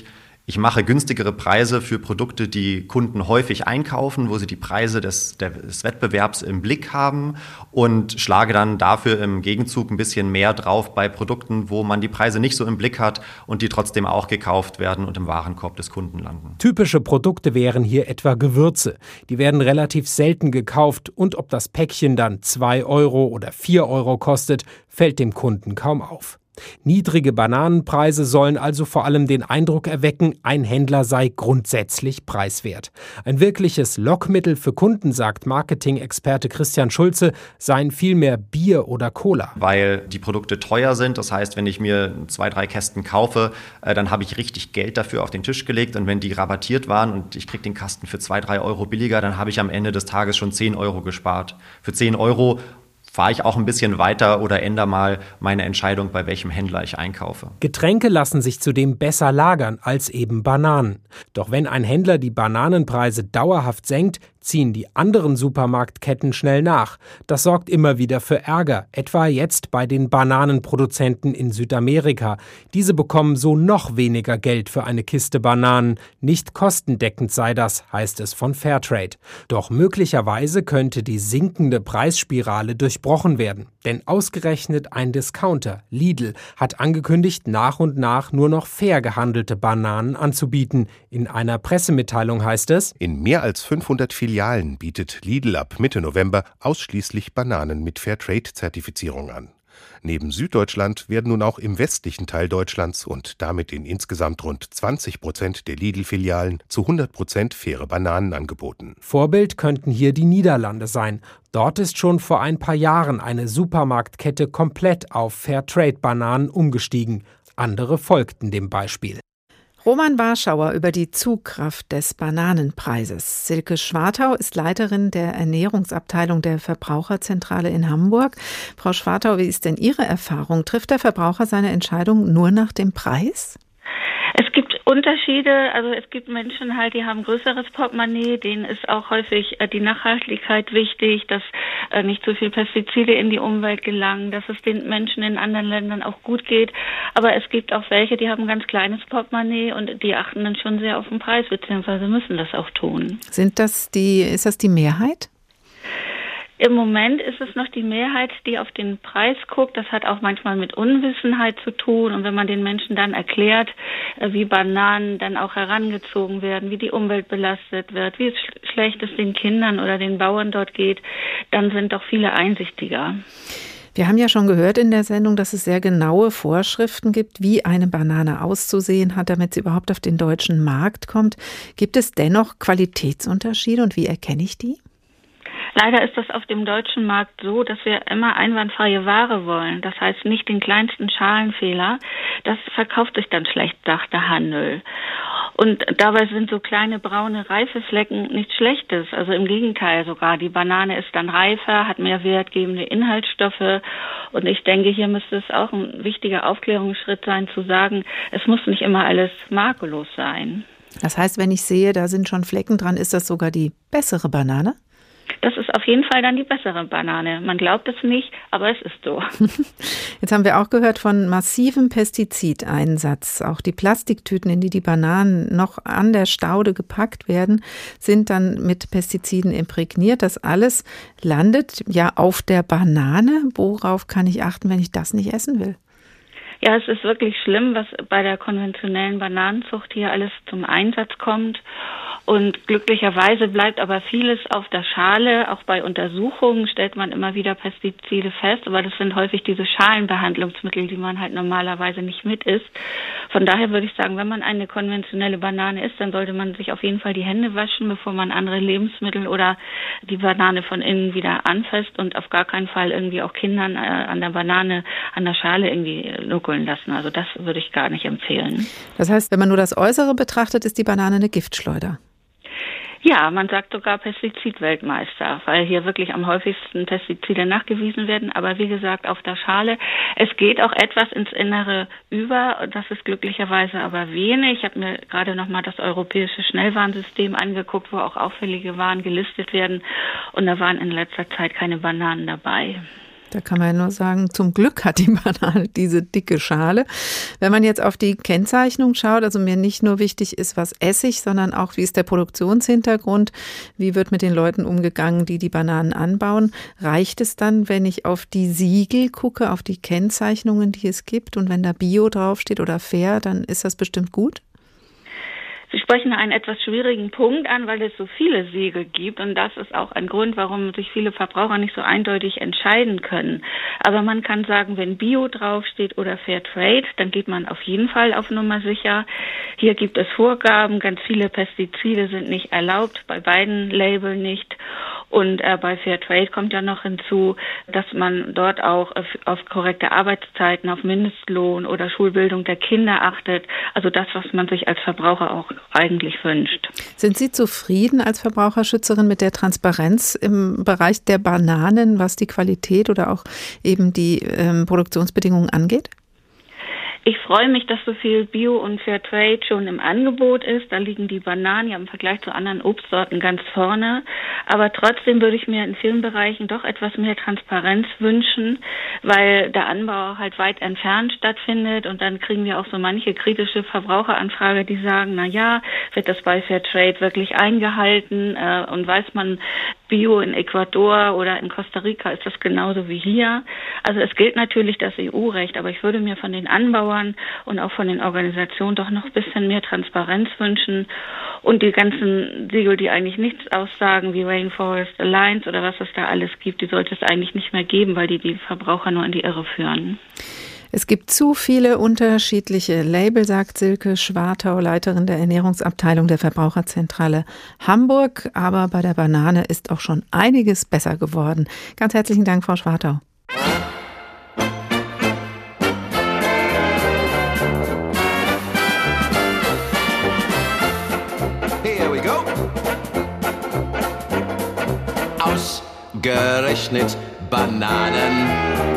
Ich mache günstigere Preise für Produkte, die Kunden häufig einkaufen, wo sie die Preise des Wettbewerbs im Blick haben und schlage dann dafür im Gegenzug ein bisschen mehr drauf bei Produkten, wo man die Preise nicht so im Blick hat und die trotzdem auch gekauft werden und im Warenkorb des Kunden landen. Typische Produkte wären hier etwa Gewürze. Die werden relativ selten gekauft und ob das Päckchen dann 2 Euro oder 4 Euro kostet, fällt dem Kunden kaum auf. Niedrige Bananenpreise sollen also vor allem den Eindruck erwecken, ein Händler sei grundsätzlich preiswert. Ein wirkliches Lockmittel für Kunden, sagt Marketing-Experte Christian Schulze, seien vielmehr Bier oder Cola. Weil die Produkte teuer sind, das heißt, wenn ich mir 2, 3 Kästen kaufe, dann habe ich richtig Geld dafür auf den Tisch gelegt und wenn die rabattiert waren und ich kriege den Kasten für 2, 3 Euro billiger, dann habe ich am Ende des Tages schon 10 Euro gespart. Für 10 Euro fahre ich auch ein bisschen weiter oder ändere mal meine Entscheidung, bei welchem Händler ich einkaufe. Getränke lassen sich zudem besser lagern als eben Bananen. Doch wenn ein Händler die Bananenpreise dauerhaft senkt, ziehen die anderen Supermarktketten schnell nach. Das sorgt immer wieder für Ärger, etwa jetzt bei den Bananenproduzenten in Südamerika. Diese bekommen so noch weniger Geld für eine Kiste Bananen. Nicht kostendeckend sei das, heißt es von Fairtrade. Doch möglicherweise könnte die sinkende Preisspirale durchbrochen werden. Denn ausgerechnet ein Discounter, Lidl, hat angekündigt, nach und nach nur noch fair gehandelte Bananen anzubieten. In einer Pressemitteilung heißt es: In mehr als 500 Filialen bietet Lidl ab Mitte November ausschließlich Bananen mit Fairtrade-Zertifizierung an. Neben Süddeutschland werden nun auch im westlichen Teil Deutschlands und damit in insgesamt rund 20% der Lidl-Filialen zu 100% faire Bananen angeboten. Vorbild könnten hier die Niederlande sein. Dort ist schon vor ein paar Jahren eine Supermarktkette komplett auf Fairtrade-Bananen umgestiegen. Andere folgten dem Beispiel. Roman Warschauer über die Zugkraft des Bananenpreises. Silke Schwartau ist Leiterin der Ernährungsabteilung der Verbraucherzentrale in Hamburg. Frau Schwartau, wie ist denn Ihre Erfahrung? Trifft der Verbraucher seine Entscheidung nur nach dem Preis? Es gibt Unterschiede, also es gibt Menschen halt, die haben größeres Portemonnaie, denen ist auch häufig die Nachhaltigkeit wichtig, dass nicht so viel Pestizide in die Umwelt gelangen, dass es den Menschen in anderen Ländern auch gut geht. Aber es gibt auch welche, die haben ein ganz kleines Portemonnaie und die achten dann schon sehr auf den Preis, beziehungsweise müssen das auch tun. Ist das die Mehrheit? Im Moment ist es noch die Mehrheit, die auf den Preis guckt. Das hat auch manchmal mit Unwissenheit zu tun. Und wenn man den Menschen dann erklärt, wie Bananen dann auch herangezogen werden, wie die Umwelt belastet wird, wie schlecht es den Kindern oder den Bauern dort geht, dann sind doch viele einsichtiger. Wir haben ja schon gehört in der Sendung, dass es sehr genaue Vorschriften gibt, wie eine Banane auszusehen hat, damit sie überhaupt auf den deutschen Markt kommt. Gibt es dennoch Qualitätsunterschiede und wie erkenne ich die? Leider ist das auf dem deutschen Markt so, dass wir immer einwandfreie Ware wollen. Das heißt nicht den kleinsten Schalenfehler. Das verkauft sich dann schlecht, sagt der Handel. Und dabei sind so kleine braune Reifeflecken nichts Schlechtes. Also im Gegenteil sogar. Die Banane ist dann reifer, hat mehr wertgebende Inhaltsstoffe. Und ich denke, hier müsste es auch ein wichtiger Aufklärungsschritt sein, zu sagen, es muss nicht immer alles makellos sein. Das heißt, wenn ich sehe, da sind schon Flecken dran, ist das sogar die bessere Banane? Das ist auf jeden Fall dann die bessere Banane. Man glaubt es nicht, aber es ist so. Jetzt haben wir auch gehört von massivem Pestizideinsatz. Auch die Plastiktüten, in die die Bananen noch an der Staude gepackt werden, sind dann mit Pestiziden imprägniert. Das alles landet ja auf der Banane. Worauf kann ich achten, wenn ich das nicht essen will? Ja, es ist wirklich schlimm, was bei der konventionellen Bananenzucht hier alles zum Einsatz kommt. Und glücklicherweise bleibt aber vieles auf der Schale. Auch bei Untersuchungen stellt man immer wieder Pestizide fest, aber das sind häufig diese Schalenbehandlungsmittel, die man halt normalerweise nicht mit isst. Von daher würde ich sagen, wenn man eine konventionelle Banane isst, dann sollte man sich auf jeden Fall die Hände waschen, bevor man andere Lebensmittel oder die Banane von innen wieder anfasst und auf gar keinen Fall irgendwie auch Kindern an der Banane, an der Schale irgendwie nuckeln lassen. Also das würde ich gar nicht empfehlen. Das heißt, wenn man nur das Äußere betrachtet, ist die Banane eine Giftschleuder? Ja, man sagt sogar Pestizidweltmeister, weil hier wirklich am häufigsten Pestizide nachgewiesen werden. Aber wie gesagt, auf der Schale. Es geht auch etwas ins Innere über. Das ist glücklicherweise aber wenig. Ich habe mir gerade nochmal das europäische Schnellwarnsystem angeguckt, wo auch auffällige Waren gelistet werden. Und da waren in letzter Zeit keine Bananen dabei. Da kann man ja nur sagen, zum Glück hat die Banane diese dicke Schale. Wenn man jetzt auf die Kennzeichnung schaut, also mir nicht nur wichtig ist, was esse ich, sondern auch, wie ist der Produktionshintergrund, wie wird mit den Leuten umgegangen, die Bananen anbauen. Reicht es dann, wenn ich auf die Siegel gucke, auf die Kennzeichnungen, die es gibt, und wenn da Bio draufsteht oder fair, dann ist das bestimmt gut? Sie sprechen einen etwas schwierigen Punkt an, weil es so viele Siegel gibt, und das ist auch ein Grund, warum sich viele Verbraucher nicht so eindeutig entscheiden können. Aber man kann sagen, wenn Bio draufsteht oder Fairtrade, dann geht man auf jeden Fall auf Nummer sicher. Hier gibt es Vorgaben, ganz viele Pestizide sind nicht erlaubt, bei beiden Labeln nicht. Und bei Fairtrade kommt ja noch hinzu, dass man dort auch auf korrekte Arbeitszeiten, auf Mindestlohn oder Schulbildung der Kinder achtet. Also das, was man sich als Verbraucher auch eigentlich wünscht. Sind Sie zufrieden als Verbraucherschützerin mit der Transparenz im Bereich der Bananen, was die Qualität oder auch eben die Produktionsbedingungen angeht? Ich freue mich, dass so viel Bio und Fairtrade schon im Angebot ist. Da liegen die Bananen ja im Vergleich zu anderen Obstsorten ganz vorne. Aber trotzdem würde ich mir in vielen Bereichen doch etwas mehr Transparenz wünschen, weil der Anbau halt weit entfernt stattfindet. Und dann kriegen wir auch so manche kritische Verbraucheranfrage, die sagen, na ja, wird das bei Fairtrade wirklich eingehalten? Und weiß man, Bio in Ecuador oder in Costa Rica ist das genauso wie hier. Also es gilt natürlich das EU-Recht, aber ich würde mir von den Anbauern und auch von den Organisationen doch noch ein bisschen mehr Transparenz wünschen. Und die ganzen Siegel, die eigentlich nichts aussagen, wie Rainforest Alliance oder was es da alles gibt, die sollte es eigentlich nicht mehr geben, weil die Verbraucher nur in die Irre führen. Es gibt zu viele unterschiedliche Label, sagt Silke Schwartau, Leiterin der Ernährungsabteilung der Verbraucherzentrale Hamburg. Aber bei der Banane ist auch schon einiges besser geworden. Ganz herzlichen Dank, Frau Schwartau. Here we go. Ausgerechnet Bananen.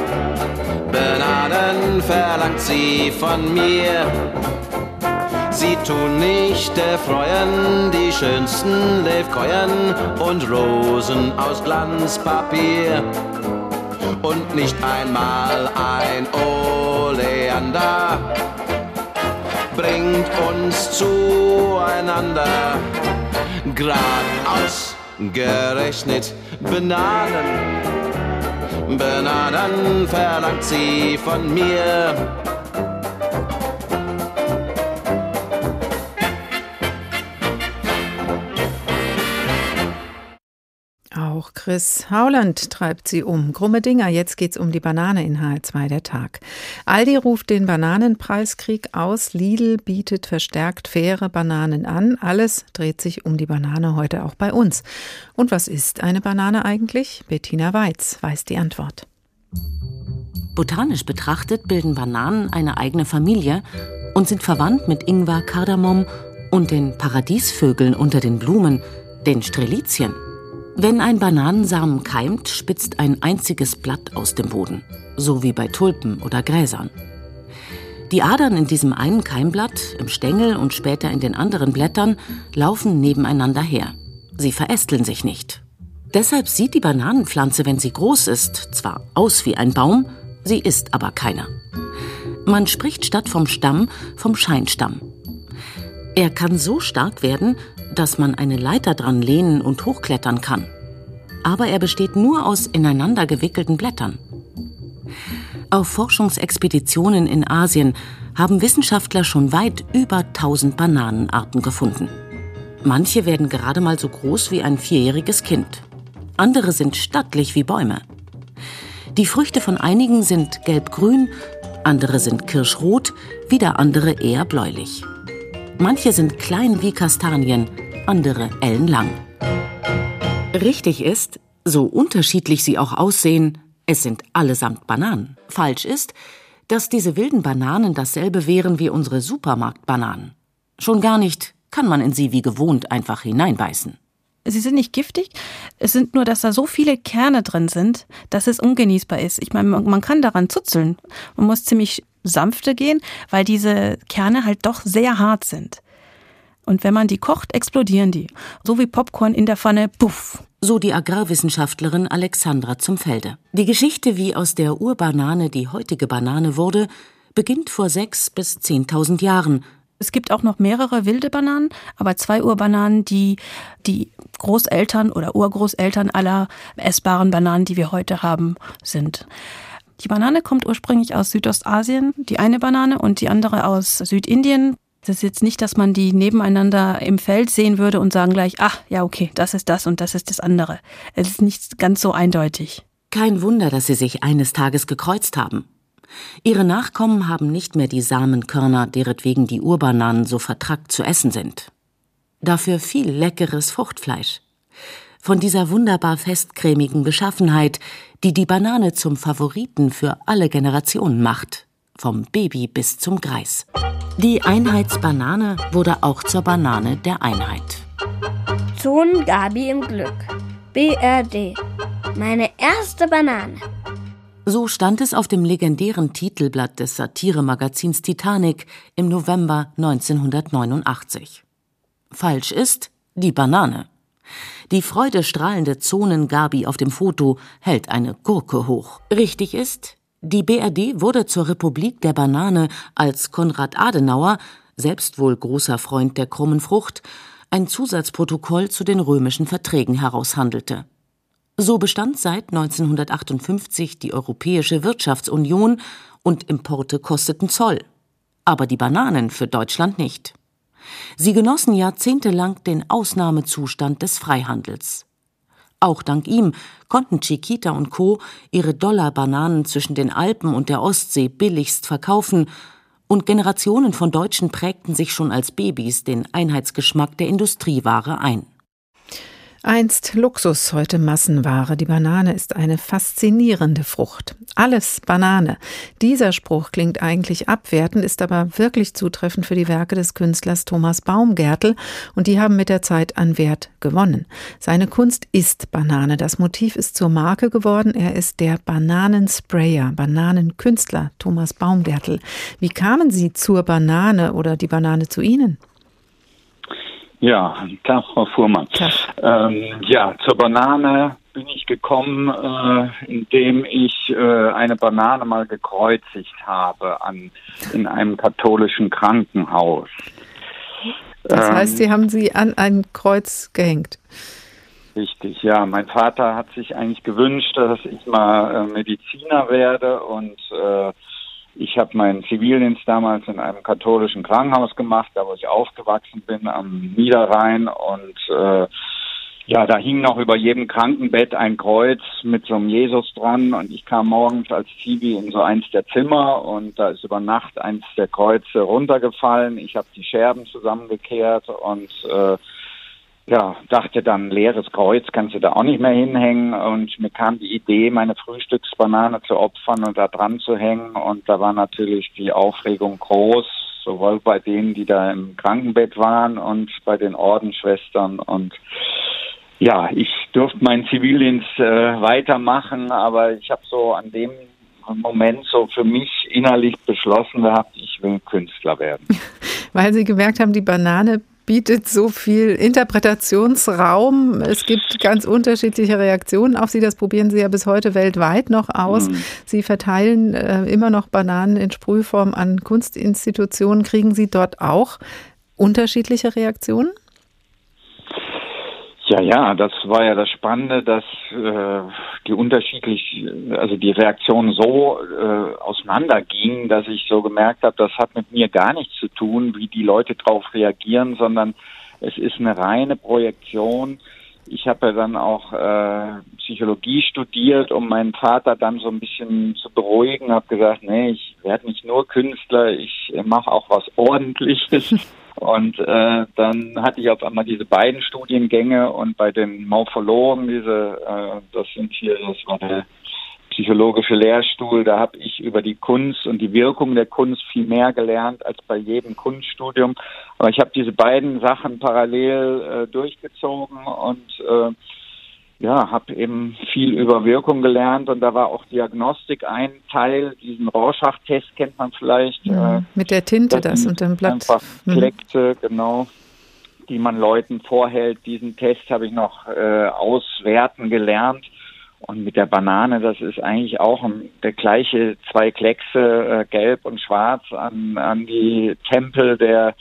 Bananen verlangt sie von mir. Sie tun nicht erfreuen die schönsten Levkoyen und Rosen aus Glanzpapier. Und nicht einmal ein Oleander bringt uns zueinander. Grad ausgerechnet Bananen. Bananen verlangt sie von mir. Auch Chris Hauland treibt sie um. Krumme Dinger, jetzt geht's um die Banane in HR2 der Tag. Aldi ruft den Bananenpreiskrieg aus. Lidl bietet verstärkt faire Bananen an. Alles dreht sich um die Banane heute auch bei uns. Und was ist eine Banane eigentlich? Bettina Weiz weiß die Antwort. Botanisch betrachtet bilden Bananen eine eigene Familie und sind verwandt mit Ingwer, Kardamom und den Paradiesvögeln unter den Blumen, den Strelizien. Wenn ein Bananensamen keimt, spitzt ein einziges Blatt aus dem Boden, so wie bei Tulpen oder Gräsern. Die Adern in diesem einen Keimblatt, im Stängel und später in den anderen Blättern laufen nebeneinander her. Sie verästeln sich nicht. Deshalb sieht die Bananenpflanze, wenn sie groß ist, zwar aus wie ein Baum, sie ist aber keiner. Man spricht statt vom Stamm vom Scheinstamm. Er kann so stark werden, dass man eine Leiter dran lehnen und hochklettern kann. Aber er besteht nur aus ineinander gewickelten Blättern. Auf Forschungsexpeditionen in Asien haben Wissenschaftler schon weit über 1000 Bananenarten gefunden. Manche werden gerade mal so groß wie ein 4-jähriges Kind. Andere sind stattlich wie Bäume. Die Früchte von einigen sind gelb-grün, andere sind kirschrot, wieder andere eher bläulich. Manche sind klein wie Kastanien, andere ellenlang. Richtig ist, so unterschiedlich sie auch aussehen, es sind allesamt Bananen. Falsch ist, dass diese wilden Bananen dasselbe wären wie unsere Supermarktbananen. Schon gar nicht kann man in sie wie gewohnt einfach hineinbeißen. Sie sind nicht giftig, es sind nur, dass da so viele Kerne drin sind, dass es ungenießbar ist. Ich meine, man kann daran zuzeln. Man muss ziemlich sanfte gehen, weil diese Kerne halt doch sehr hart sind. Und wenn man die kocht, explodieren die. So wie Popcorn in der Pfanne, puff. So die Agrarwissenschaftlerin Alexandra Zumfelde. Die Geschichte, wie aus der Urbanane die heutige Banane wurde, beginnt vor 6.000 bis 10.000 Jahren. Es gibt auch noch mehrere wilde Bananen, aber 2 Urbananen, die Großeltern oder Urgroßeltern aller essbaren Bananen, die wir heute haben, sind. Die Banane kommt ursprünglich aus Südostasien, die eine Banane, und die andere aus Südindien. Das ist jetzt nicht, dass man die nebeneinander im Feld sehen würde und sagen gleich, ach, ja, okay, das ist das und das ist das andere. Es ist nicht ganz so eindeutig. Kein Wunder, dass sie sich eines Tages gekreuzt haben. Ihre Nachkommen haben nicht mehr die Samenkörner, deretwegen die Urbananen so vertrackt zu essen sind. Dafür viel leckeres Fruchtfleisch. Von dieser wunderbar festcremigen Beschaffenheit, die die Banane zum Favoriten für alle Generationen macht. Vom Baby bis zum Greis. Die Einheitsbanane wurde auch zur Banane der Einheit. Sohn Gabi im Glück. BRD. Meine erste Banane. So stand es auf dem legendären Titelblatt des Satiremagazins Titanic im November 1989. Falsch ist die Banane. Die freudestrahlende Zonen-Gabi auf dem Foto hält eine Gurke hoch. Richtig ist, die BRD wurde zur Republik der Banane, als Konrad Adenauer, selbst wohl großer Freund der krummen Frucht, ein Zusatzprotokoll zu den römischen Verträgen heraushandelte. So bestand seit 1958 die Europäische Wirtschaftsunion und Importe kosteten Zoll. Aber die Bananen für Deutschland nicht. Sie genossen jahrzehntelang den Ausnahmezustand des Freihandels. Auch dank ihm konnten Chiquita und Co. ihre Dollarbananen zwischen den Alpen und der Ostsee billigst verkaufen und Generationen von Deutschen prägten sich schon als Babys den Einheitsgeschmack der Industrieware ein. Einst Luxus, heute Massenware. Die Banane ist eine faszinierende Frucht. Alles Banane. Dieser Spruch klingt eigentlich abwertend, ist aber wirklich zutreffend für die Werke des Künstlers Thomas Baumgärtel und die haben mit der Zeit an Wert gewonnen. Seine Kunst ist Banane. Das Motiv ist zur Marke geworden. Er ist der Bananensprayer, Bananenkünstler Thomas Baumgärtel. Wie kamen Sie zur Banane oder die Banane zu Ihnen? Ja, Tag, Frau Fuhrmann. Zur Banane bin ich gekommen, indem ich eine Banane mal gekreuzigt habe in einem katholischen Krankenhaus. Das heißt, Sie haben sie an ein Kreuz gehängt? Richtig, ja. Mein Vater hat sich eigentlich gewünscht, dass ich mal Mediziner werde und ich habe meinen Zivildienst damals in einem katholischen Krankenhaus gemacht, da wo ich aufgewachsen bin, am Niederrhein. Und da hing noch über jedem Krankenbett ein Kreuz mit so einem Jesus dran. Und ich kam morgens als Zivi in so eins der Zimmer und da ist über Nacht eins der Kreuze runtergefallen. Ich habe die Scherben zusammengekehrt und dachte dann, leeres Kreuz kannst du da auch nicht mehr hinhängen und mir kam die Idee, meine Frühstücksbanane zu opfern und da dran zu hängen und da war natürlich die Aufregung groß, sowohl bei denen, die da im Krankenbett waren und bei den Ordensschwestern und ja, ich durfte meinen Zivildienst weitermachen, aber ich habe so an dem Moment so für mich innerlich beschlossen gehabt, ich will Künstler werden. Weil Sie gemerkt haben, die Banane bietet so viel Interpretationsraum. Es gibt ganz unterschiedliche Reaktionen auf sie. Das probieren Sie ja bis heute weltweit noch aus. Sie verteilen immer noch Bananen in Sprühform an Kunstinstitutionen. Kriegen Sie dort auch unterschiedliche Reaktionen? Ja, das war ja das Spannende, dass die Reaktionen so auseinandergingen, dass ich so gemerkt habe, das hat mit mir gar nichts zu tun, wie die Leute drauf reagieren, sondern es ist eine reine Projektion. Ich habe ja dann auch Psychologie studiert, um meinen Vater dann so ein bisschen zu beruhigen, habe gesagt, nee, ich werde nicht nur Künstler, ich mache auch was Ordentliches. Und dann hatte ich auf einmal diese beiden Studiengänge und bei den Morphologen, das war der psychologische Lehrstuhl, da habe ich über die Kunst und die Wirkung der Kunst viel mehr gelernt als bei jedem Kunststudium. Aber ich habe diese beiden Sachen parallel durchgezogen und habe eben viel über Wirkung gelernt und da war auch Diagnostik ein Teil, diesen Rorschach-Test kennt man vielleicht. Mit der Tinte das und dem Blatt. Einfach Fleckte, genau. die man Leuten vorhält. Diesen Test habe ich noch auswerten gelernt. Und mit der Banane, das ist eigentlich auch der gleiche 2 Kleckse, gelb und schwarz, an die Tempel der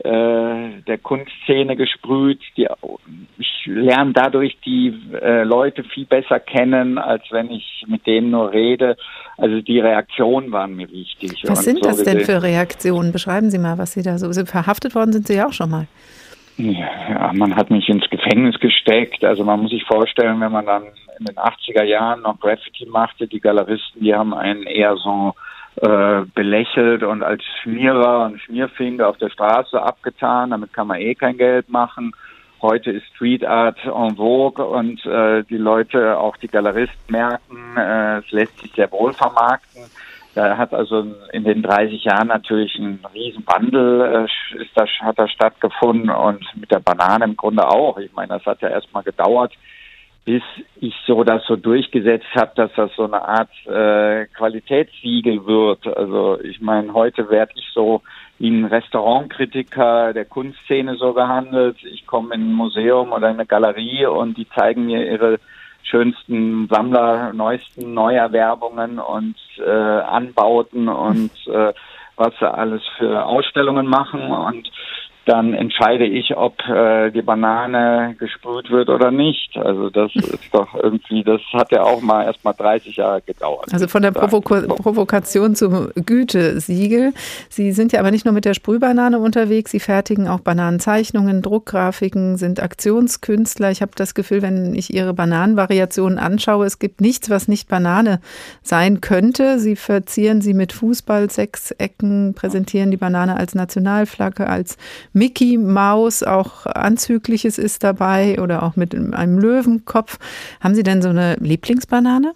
Kunstszene gesprüht. Ich lerne dadurch die Leute viel besser kennen, als wenn ich mit denen nur rede. Also die Reaktionen waren mir wichtig. Was sind das denn für Reaktionen? Beschreiben Sie mal, was Sie da so... Verhaftet worden sind Sie ja auch schon mal. Ja, man hat mich ins Gefängnis gesteckt. Also man muss sich vorstellen, wenn man dann in den 80er Jahren noch Graffiti machte, die Galeristen, die haben einen eher so belächelt und als Schmierer und Schmierfinger auf der Straße abgetan. Damit kann man kein Geld machen. Heute ist Street Art en vogue und die Leute, auch die Galeristen merken, es lässt sich sehr wohl vermarkten. Da hat also in den 30 Jahren natürlich ein Riesenwandel hat da stattgefunden und mit der Banane im Grunde auch. Ich meine, das hat ja erstmal gedauert, bis ich das so durchgesetzt habe, dass das so eine Art Qualitätssiegel wird. Also ich meine, heute werde ich so wie ein Restaurantkritiker der Kunstszene so gehandelt. Ich komme in ein Museum oder in eine Galerie und die zeigen mir ihre schönsten Sammler, neuesten Neuerwerbungen und Anbauten und was sie alles für Ausstellungen machen und dann entscheide ich, ob die Banane gesprüht wird oder nicht. Also das ist doch irgendwie, das hat ja auch mal erst mal 30 Jahre gedauert. Also von der Provokation zum Gütesiegel. Sie sind ja aber nicht nur mit der Sprühbanane unterwegs, Sie fertigen auch Bananenzeichnungen, Druckgrafiken, sind Aktionskünstler. Ich habe das Gefühl, wenn ich Ihre Bananenvariationen anschaue, es gibt nichts, was nicht Banane sein könnte. Sie verzieren sie mit Fußball-Sechsecken, präsentieren die Banane als Nationalflagge, als Mickey Maus, auch Anzügliches ist dabei oder auch mit einem Löwenkopf. Haben Sie denn so eine Lieblingsbanane?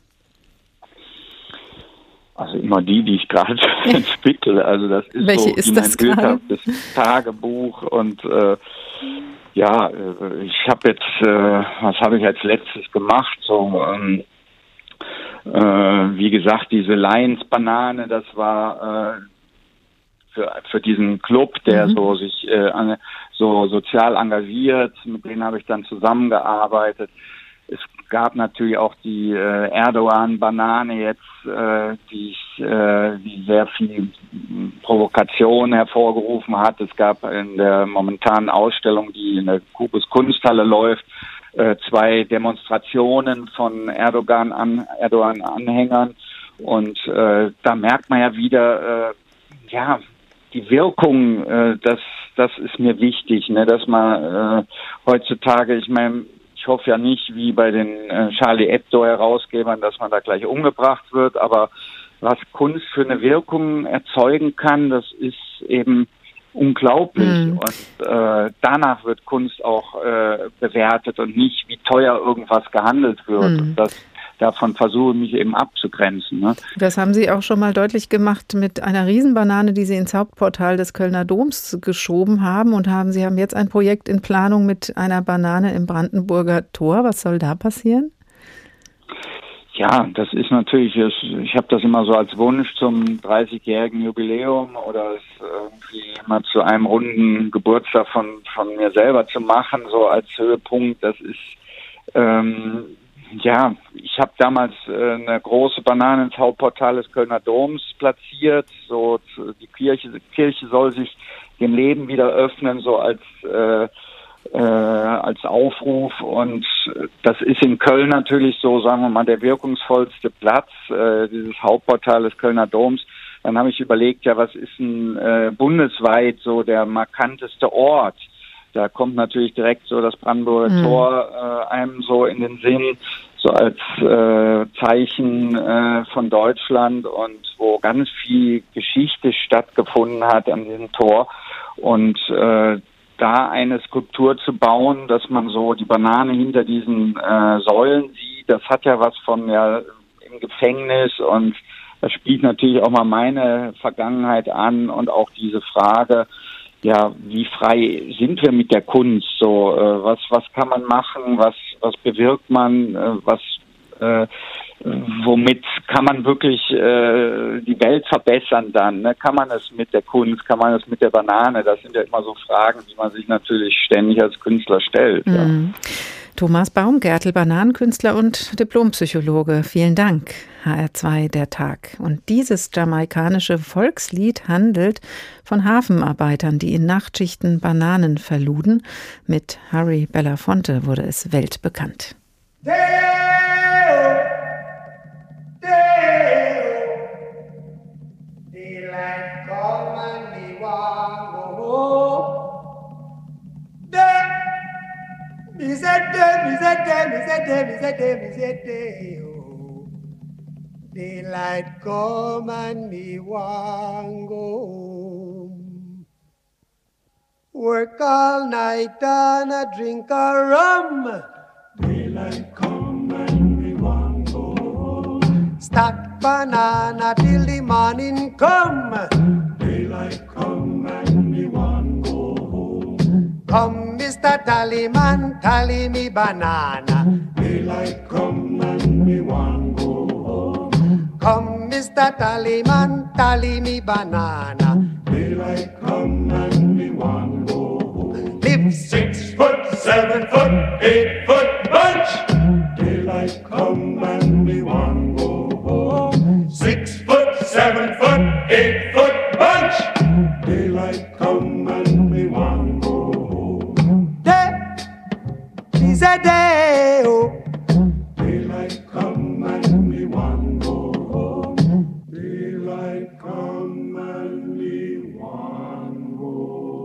Also immer die ich gerade entwickle. Also das ist welche so ist das gerade? Das Tagebuch und ich habe jetzt, was habe ich als letztes gemacht? So wie gesagt, diese Lions-Banane, das war für diesen Club, der sich so sozial engagiert, mit denen habe ich dann zusammengearbeitet. Es gab natürlich auch die Erdogan-Banane jetzt, die sehr viel Provokation hervorgerufen hat. Es gab in der momentanen Ausstellung, die in der Kubus Kunsthalle läuft, 2 Demonstrationen von Erdogan-Anhängern. Und da merkt man ja wieder, die Wirkung, das ist mir wichtig, ne, dass man heutzutage, ich meine, ich hoffe ja nicht wie bei den Charlie Hebdo-Herausgebern, dass man da gleich umgebracht wird, aber was Kunst für eine Wirkung erzeugen kann, das ist eben unglaublich. Und danach wird Kunst auch bewertet und nicht, wie teuer irgendwas gehandelt wird. Davon versuche ich mich eben abzugrenzen. Ne? Das haben Sie auch schon mal deutlich gemacht mit einer Riesenbanane, die Sie ins Hauptportal des Kölner Doms geschoben haben Sie haben jetzt ein Projekt in Planung mit einer Banane im Brandenburger Tor. Was soll da passieren? Ja, das ist natürlich, ich habe das immer so als Wunsch zum 30-jährigen Jubiläum oder es irgendwie mal zu einem runden Geburtstag von mir selber zu machen, so als Höhepunkt. Das ist ich habe damals eine große Banane ins Hauptportal des Kölner Doms platziert. So die Kirche soll sich dem Leben wieder öffnen, so als Aufruf. Und das ist in Köln natürlich so, sagen wir mal, der wirkungsvollste Platz, dieses Hauptportal des Kölner Doms. Dann habe ich überlegt, was ist denn bundesweit so der markanteste Ort? Da kommt natürlich direkt so das Brandenburger Tor einem so in den Sinn, so als Zeichen von Deutschland und wo ganz viel Geschichte stattgefunden hat an diesem Tor. Und da eine Skulptur zu bauen, dass man so die Banane hinter diesen Säulen sieht, das hat ja was von im Gefängnis und das spielt natürlich auch mal meine Vergangenheit an und auch diese Frage, wie frei sind wir mit der Kunst? So, was kann man machen? Was bewirkt man? Was womit kann man wirklich die Welt verbessern dann? Ne? Kann man es mit der Kunst, kann man es mit der Banane? Das sind ja immer so Fragen, die man sich natürlich ständig als Künstler stellt. Ja. Thomas Baumgärtel, Bananenkünstler und Diplompsychologe. Vielen Dank. HR2 der Tag. Und dieses jamaikanische Volkslied handelt von Hafenarbeitern, die in Nachtschichten Bananen verluden. Mit Harry Belafonte wurde es weltbekannt. Daylight come and me want go home. Work all night and a drink a rum. Daylight come and me want go home. Stack banana till the morning come. Daylight come and me want go home. Come, Mr. Tallyman, tally me banana. Daylight come and me want go home. Come, Mr. Tallyman, tally me banana. Daylight come and me want go home. Live 6 foot, 7 foot, 8 foot bunch. Daylight come and me want go home. 6 foot, 7 foot, 8 foot bunch. Daylight come and me want go home. Day is a day, oh. Daylight come and me want go home. Daylight come and me want go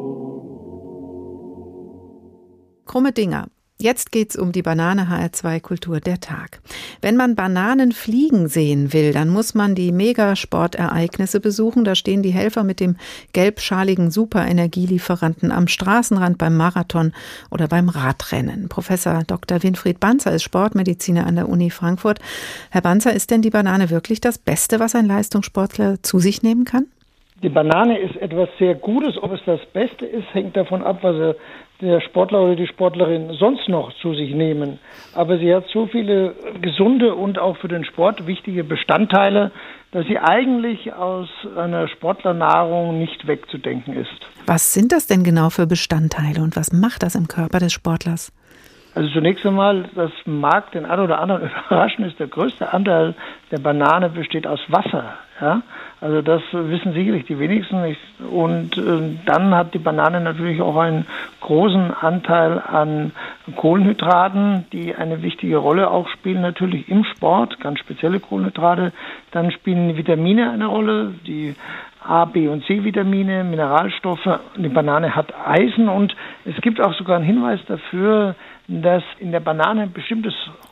home. Krumme Dinger. Jetzt geht's um die Banane, HR2 Kultur der Tag. Wenn man Bananen fliegen sehen will, dann muss man die Megasportereignisse besuchen. Da stehen die Helfer mit dem gelbschaligen Superenergielieferanten am Straßenrand beim Marathon oder beim Radrennen. Professor Dr. Winfried Banzer ist Sportmediziner an der Uni Frankfurt. Herr Banzer, ist denn die Banane wirklich das Beste, was ein Leistungssportler zu sich nehmen kann? Die Banane ist etwas sehr Gutes. Ob es das Beste ist, hängt davon ab, was der Sportler oder die Sportlerin sonst noch zu sich nehmen. Aber sie hat so viele gesunde und auch für den Sport wichtige Bestandteile, dass sie eigentlich aus einer Sportlernahrung nicht wegzudenken ist. Was sind das denn genau für Bestandteile und was macht das im Körper des Sportlers? Also zunächst einmal, das mag den einen oder anderen überraschen, ist der größte Anteil der Banane besteht aus Wasser. Ja? Also das wissen sicherlich die wenigsten nicht. Und dann hat die Banane natürlich auch einen großen Anteil an Kohlenhydraten, die eine wichtige Rolle auch spielen, natürlich im Sport, ganz spezielle Kohlenhydrate. Dann spielen Vitamine eine Rolle, die A, B und C-Vitamine, Mineralstoffe. Die Banane hat Eisen und es gibt auch sogar einen Hinweis dafür, dass in der Banane ein bestimmtes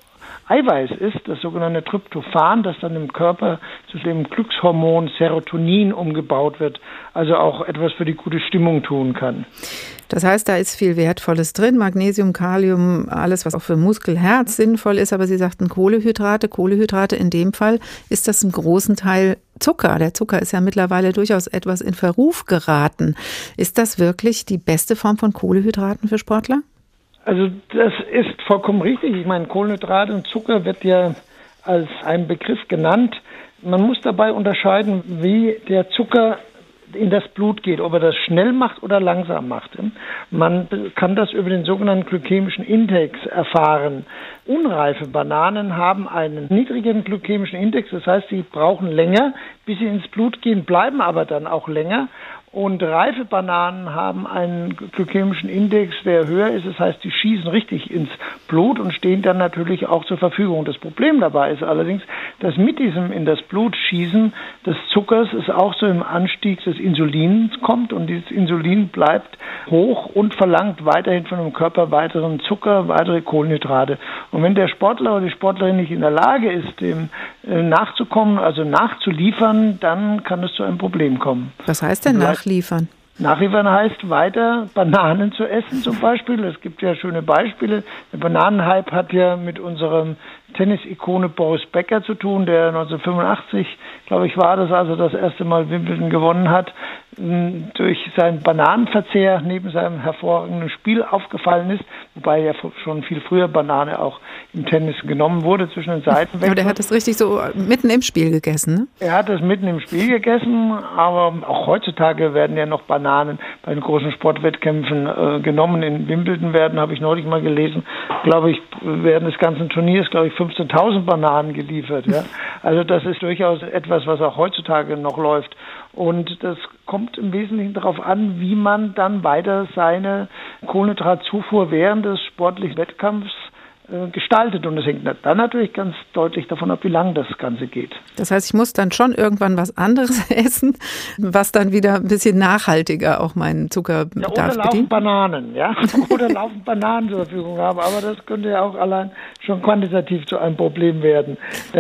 Eiweiß ist, das sogenannte Tryptophan, das dann im Körper zu dem Glückshormon Serotonin umgebaut wird, also auch etwas für die gute Stimmung tun kann. Das heißt, da ist viel Wertvolles drin, Magnesium, Kalium, alles, was auch für Muskel, Herz sinnvoll ist, aber Sie sagten Kohlenhydrate in dem Fall ist das im großen Teil Zucker. Der Zucker ist ja mittlerweile durchaus etwas in Verruf geraten. Ist das wirklich die beste Form von Kohlenhydraten für Sportler? Also das ist vollkommen richtig. Ich meine, Kohlenhydrate und Zucker wird ja als ein Begriff genannt. Man muss dabei unterscheiden, wie der Zucker in das Blut geht, ob er das schnell macht oder langsam macht. Man kann das über den sogenannten glykämischen Index erfahren. Unreife Bananen haben einen niedrigen glykämischen Index, das heißt, sie brauchen länger, bis sie ins Blut gehen, bleiben aber dann auch länger. Und reife Bananen haben einen glykämischen Index, der höher ist. Das heißt, die schießen richtig ins Blut und stehen dann natürlich auch zur Verfügung. Das Problem dabei ist allerdings, dass mit diesem in das Blut schießen des Zuckers es auch so im Anstieg des Insulins kommt. Und dieses Insulin bleibt hoch und verlangt weiterhin von dem Körper weiteren Zucker, weitere Kohlenhydrate. Und wenn der Sportler oder die Sportlerin nicht in der Lage ist, dem nachzukommen, also nachzuliefern, dann kann es zu einem Problem kommen. Was heißt denn nachliefern? Nachliefern heißt weiter Bananen zu essen zum Beispiel. Es gibt ja schöne Beispiele. Der Bananenhype hat ja mit unserem Tennisikone Boris Becker zu tun, der 1985, glaube ich, war das, also das erste Mal Wimbledon gewonnen hat, durch seinen Bananenverzehr neben seinem hervorragenden Spiel aufgefallen ist, wobei ja schon viel früher Banane auch im Tennis genommen wurde zwischen den Seiten. Aber der hat das richtig so mitten im Spiel gegessen, ne? Er hat das mitten im Spiel gegessen, aber auch heutzutage werden ja noch Bananen bei den großen Sportwettkämpfen genommen. In Wimbledon habe ich neulich mal gelesen, glaube ich, während des ganzen Turniers, 15.000 Bananen geliefert. Ja? Also das ist durchaus etwas, was auch heutzutage noch läuft. Und das kommt im Wesentlichen darauf an, wie man dann weiter seine Kohlenhydratzufuhr während des sportlichen Wettkampfs gestaltet. Und das hängt dann natürlich ganz deutlich davon ab, wie lang das Ganze geht. Das heißt, ich muss dann schon irgendwann was anderes essen, was dann wieder ein bisschen nachhaltiger auch meinen Zuckerbedarf bedient. Oder laufen Bananen, ja. Oder laufen Bananen zur Verfügung haben. Aber das könnte ja auch allein schon quantitativ zu einem Problem werden.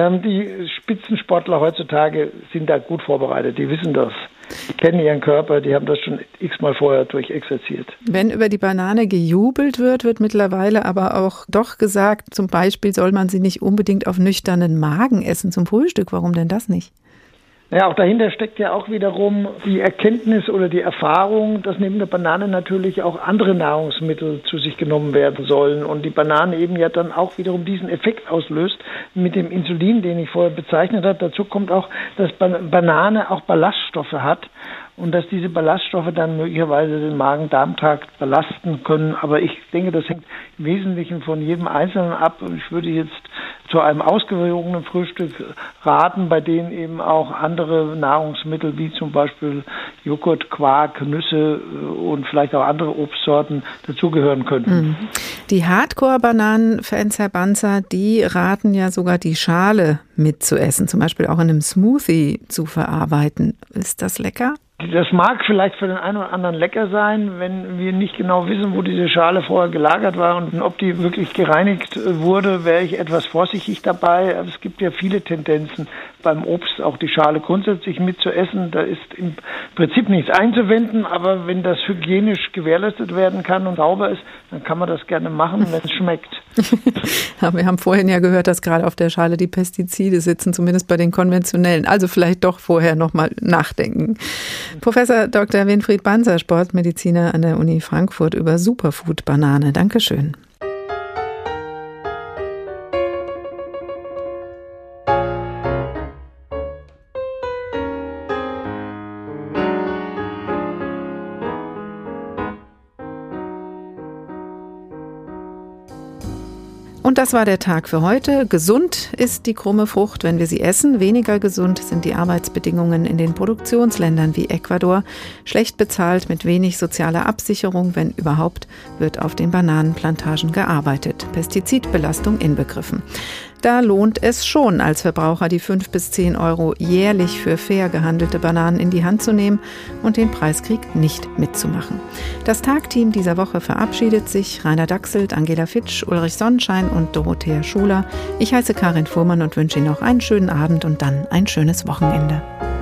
Die Spitzensportler heutzutage sind da gut vorbereitet. Die wissen das. Die kennen ihren Körper, die haben das schon x-mal vorher durchexerziert. Wenn über die Banane gejubelt wird, wird mittlerweile aber auch doch gesagt, zum Beispiel soll man sie nicht unbedingt auf nüchternen Magen essen zum Frühstück. Warum denn das nicht? Ja, auch dahinter steckt ja auch wiederum die Erkenntnis oder die Erfahrung, dass neben der Banane natürlich auch andere Nahrungsmittel zu sich genommen werden sollen und die Banane eben ja dann auch wiederum diesen Effekt auslöst mit dem Insulin, den ich vorher bezeichnet habe. Dazu kommt auch, dass Banane auch Ballaststoffe hat und dass diese Ballaststoffe dann möglicherweise den Magen-Darm-Trakt belasten können. Aber ich denke, das hängt im Wesentlichen von jedem Einzelnen ab und ich würde jetzt zu einem ausgewogenen Frühstück raten, bei denen eben auch andere Nahrungsmittel wie zum Beispiel Joghurt, Quark, Nüsse und vielleicht auch andere Obstsorten dazugehören könnten. Die Hardcore-Bananen-Fans, Herr Banzer, die raten ja sogar die Schale mitzuessen, zum Beispiel auch in einem Smoothie zu verarbeiten. Ist das lecker? Das mag vielleicht für den einen oder anderen lecker sein, wenn wir nicht genau wissen, wo diese Schale vorher gelagert war und ob die wirklich gereinigt wurde, wäre ich etwas vorsichtig dabei. Es gibt ja viele Tendenzen beim Obst, auch die Schale grundsätzlich mitzuessen. Da ist im Prinzip nichts einzuwenden, aber wenn das hygienisch gewährleistet werden kann und sauber ist, dann kann man das gerne machen, wenn es schmeckt. Wir haben vorhin ja gehört, dass gerade auf der Schale die Pestizide sitzen, zumindest bei den konventionellen. Also vielleicht doch vorher nochmal nachdenken. Professor Dr. Winfried Banzer, Sportmediziner an der Uni Frankfurt, über Superfood-Banane. Dankeschön. Und das war der Tag für heute. Gesund ist die krumme Frucht, wenn wir sie essen. Weniger gesund sind die Arbeitsbedingungen in den Produktionsländern wie Ecuador. Schlecht bezahlt, mit wenig sozialer Absicherung, wenn überhaupt, wird auf den Bananenplantagen gearbeitet. Pestizidbelastung inbegriffen. Da lohnt es schon, als Verbraucher die 5 bis 10 Euro jährlich für fair gehandelte Bananen in die Hand zu nehmen und den Preiskrieg nicht mitzumachen. Das Tagteam dieser Woche verabschiedet sich. Rainer Dachselt, Angela Fitsch, Ulrich Sonnenschein und Dorothea Schuler. Ich heiße Karin Fuhrmann und wünsche Ihnen noch einen schönen Abend und dann ein schönes Wochenende.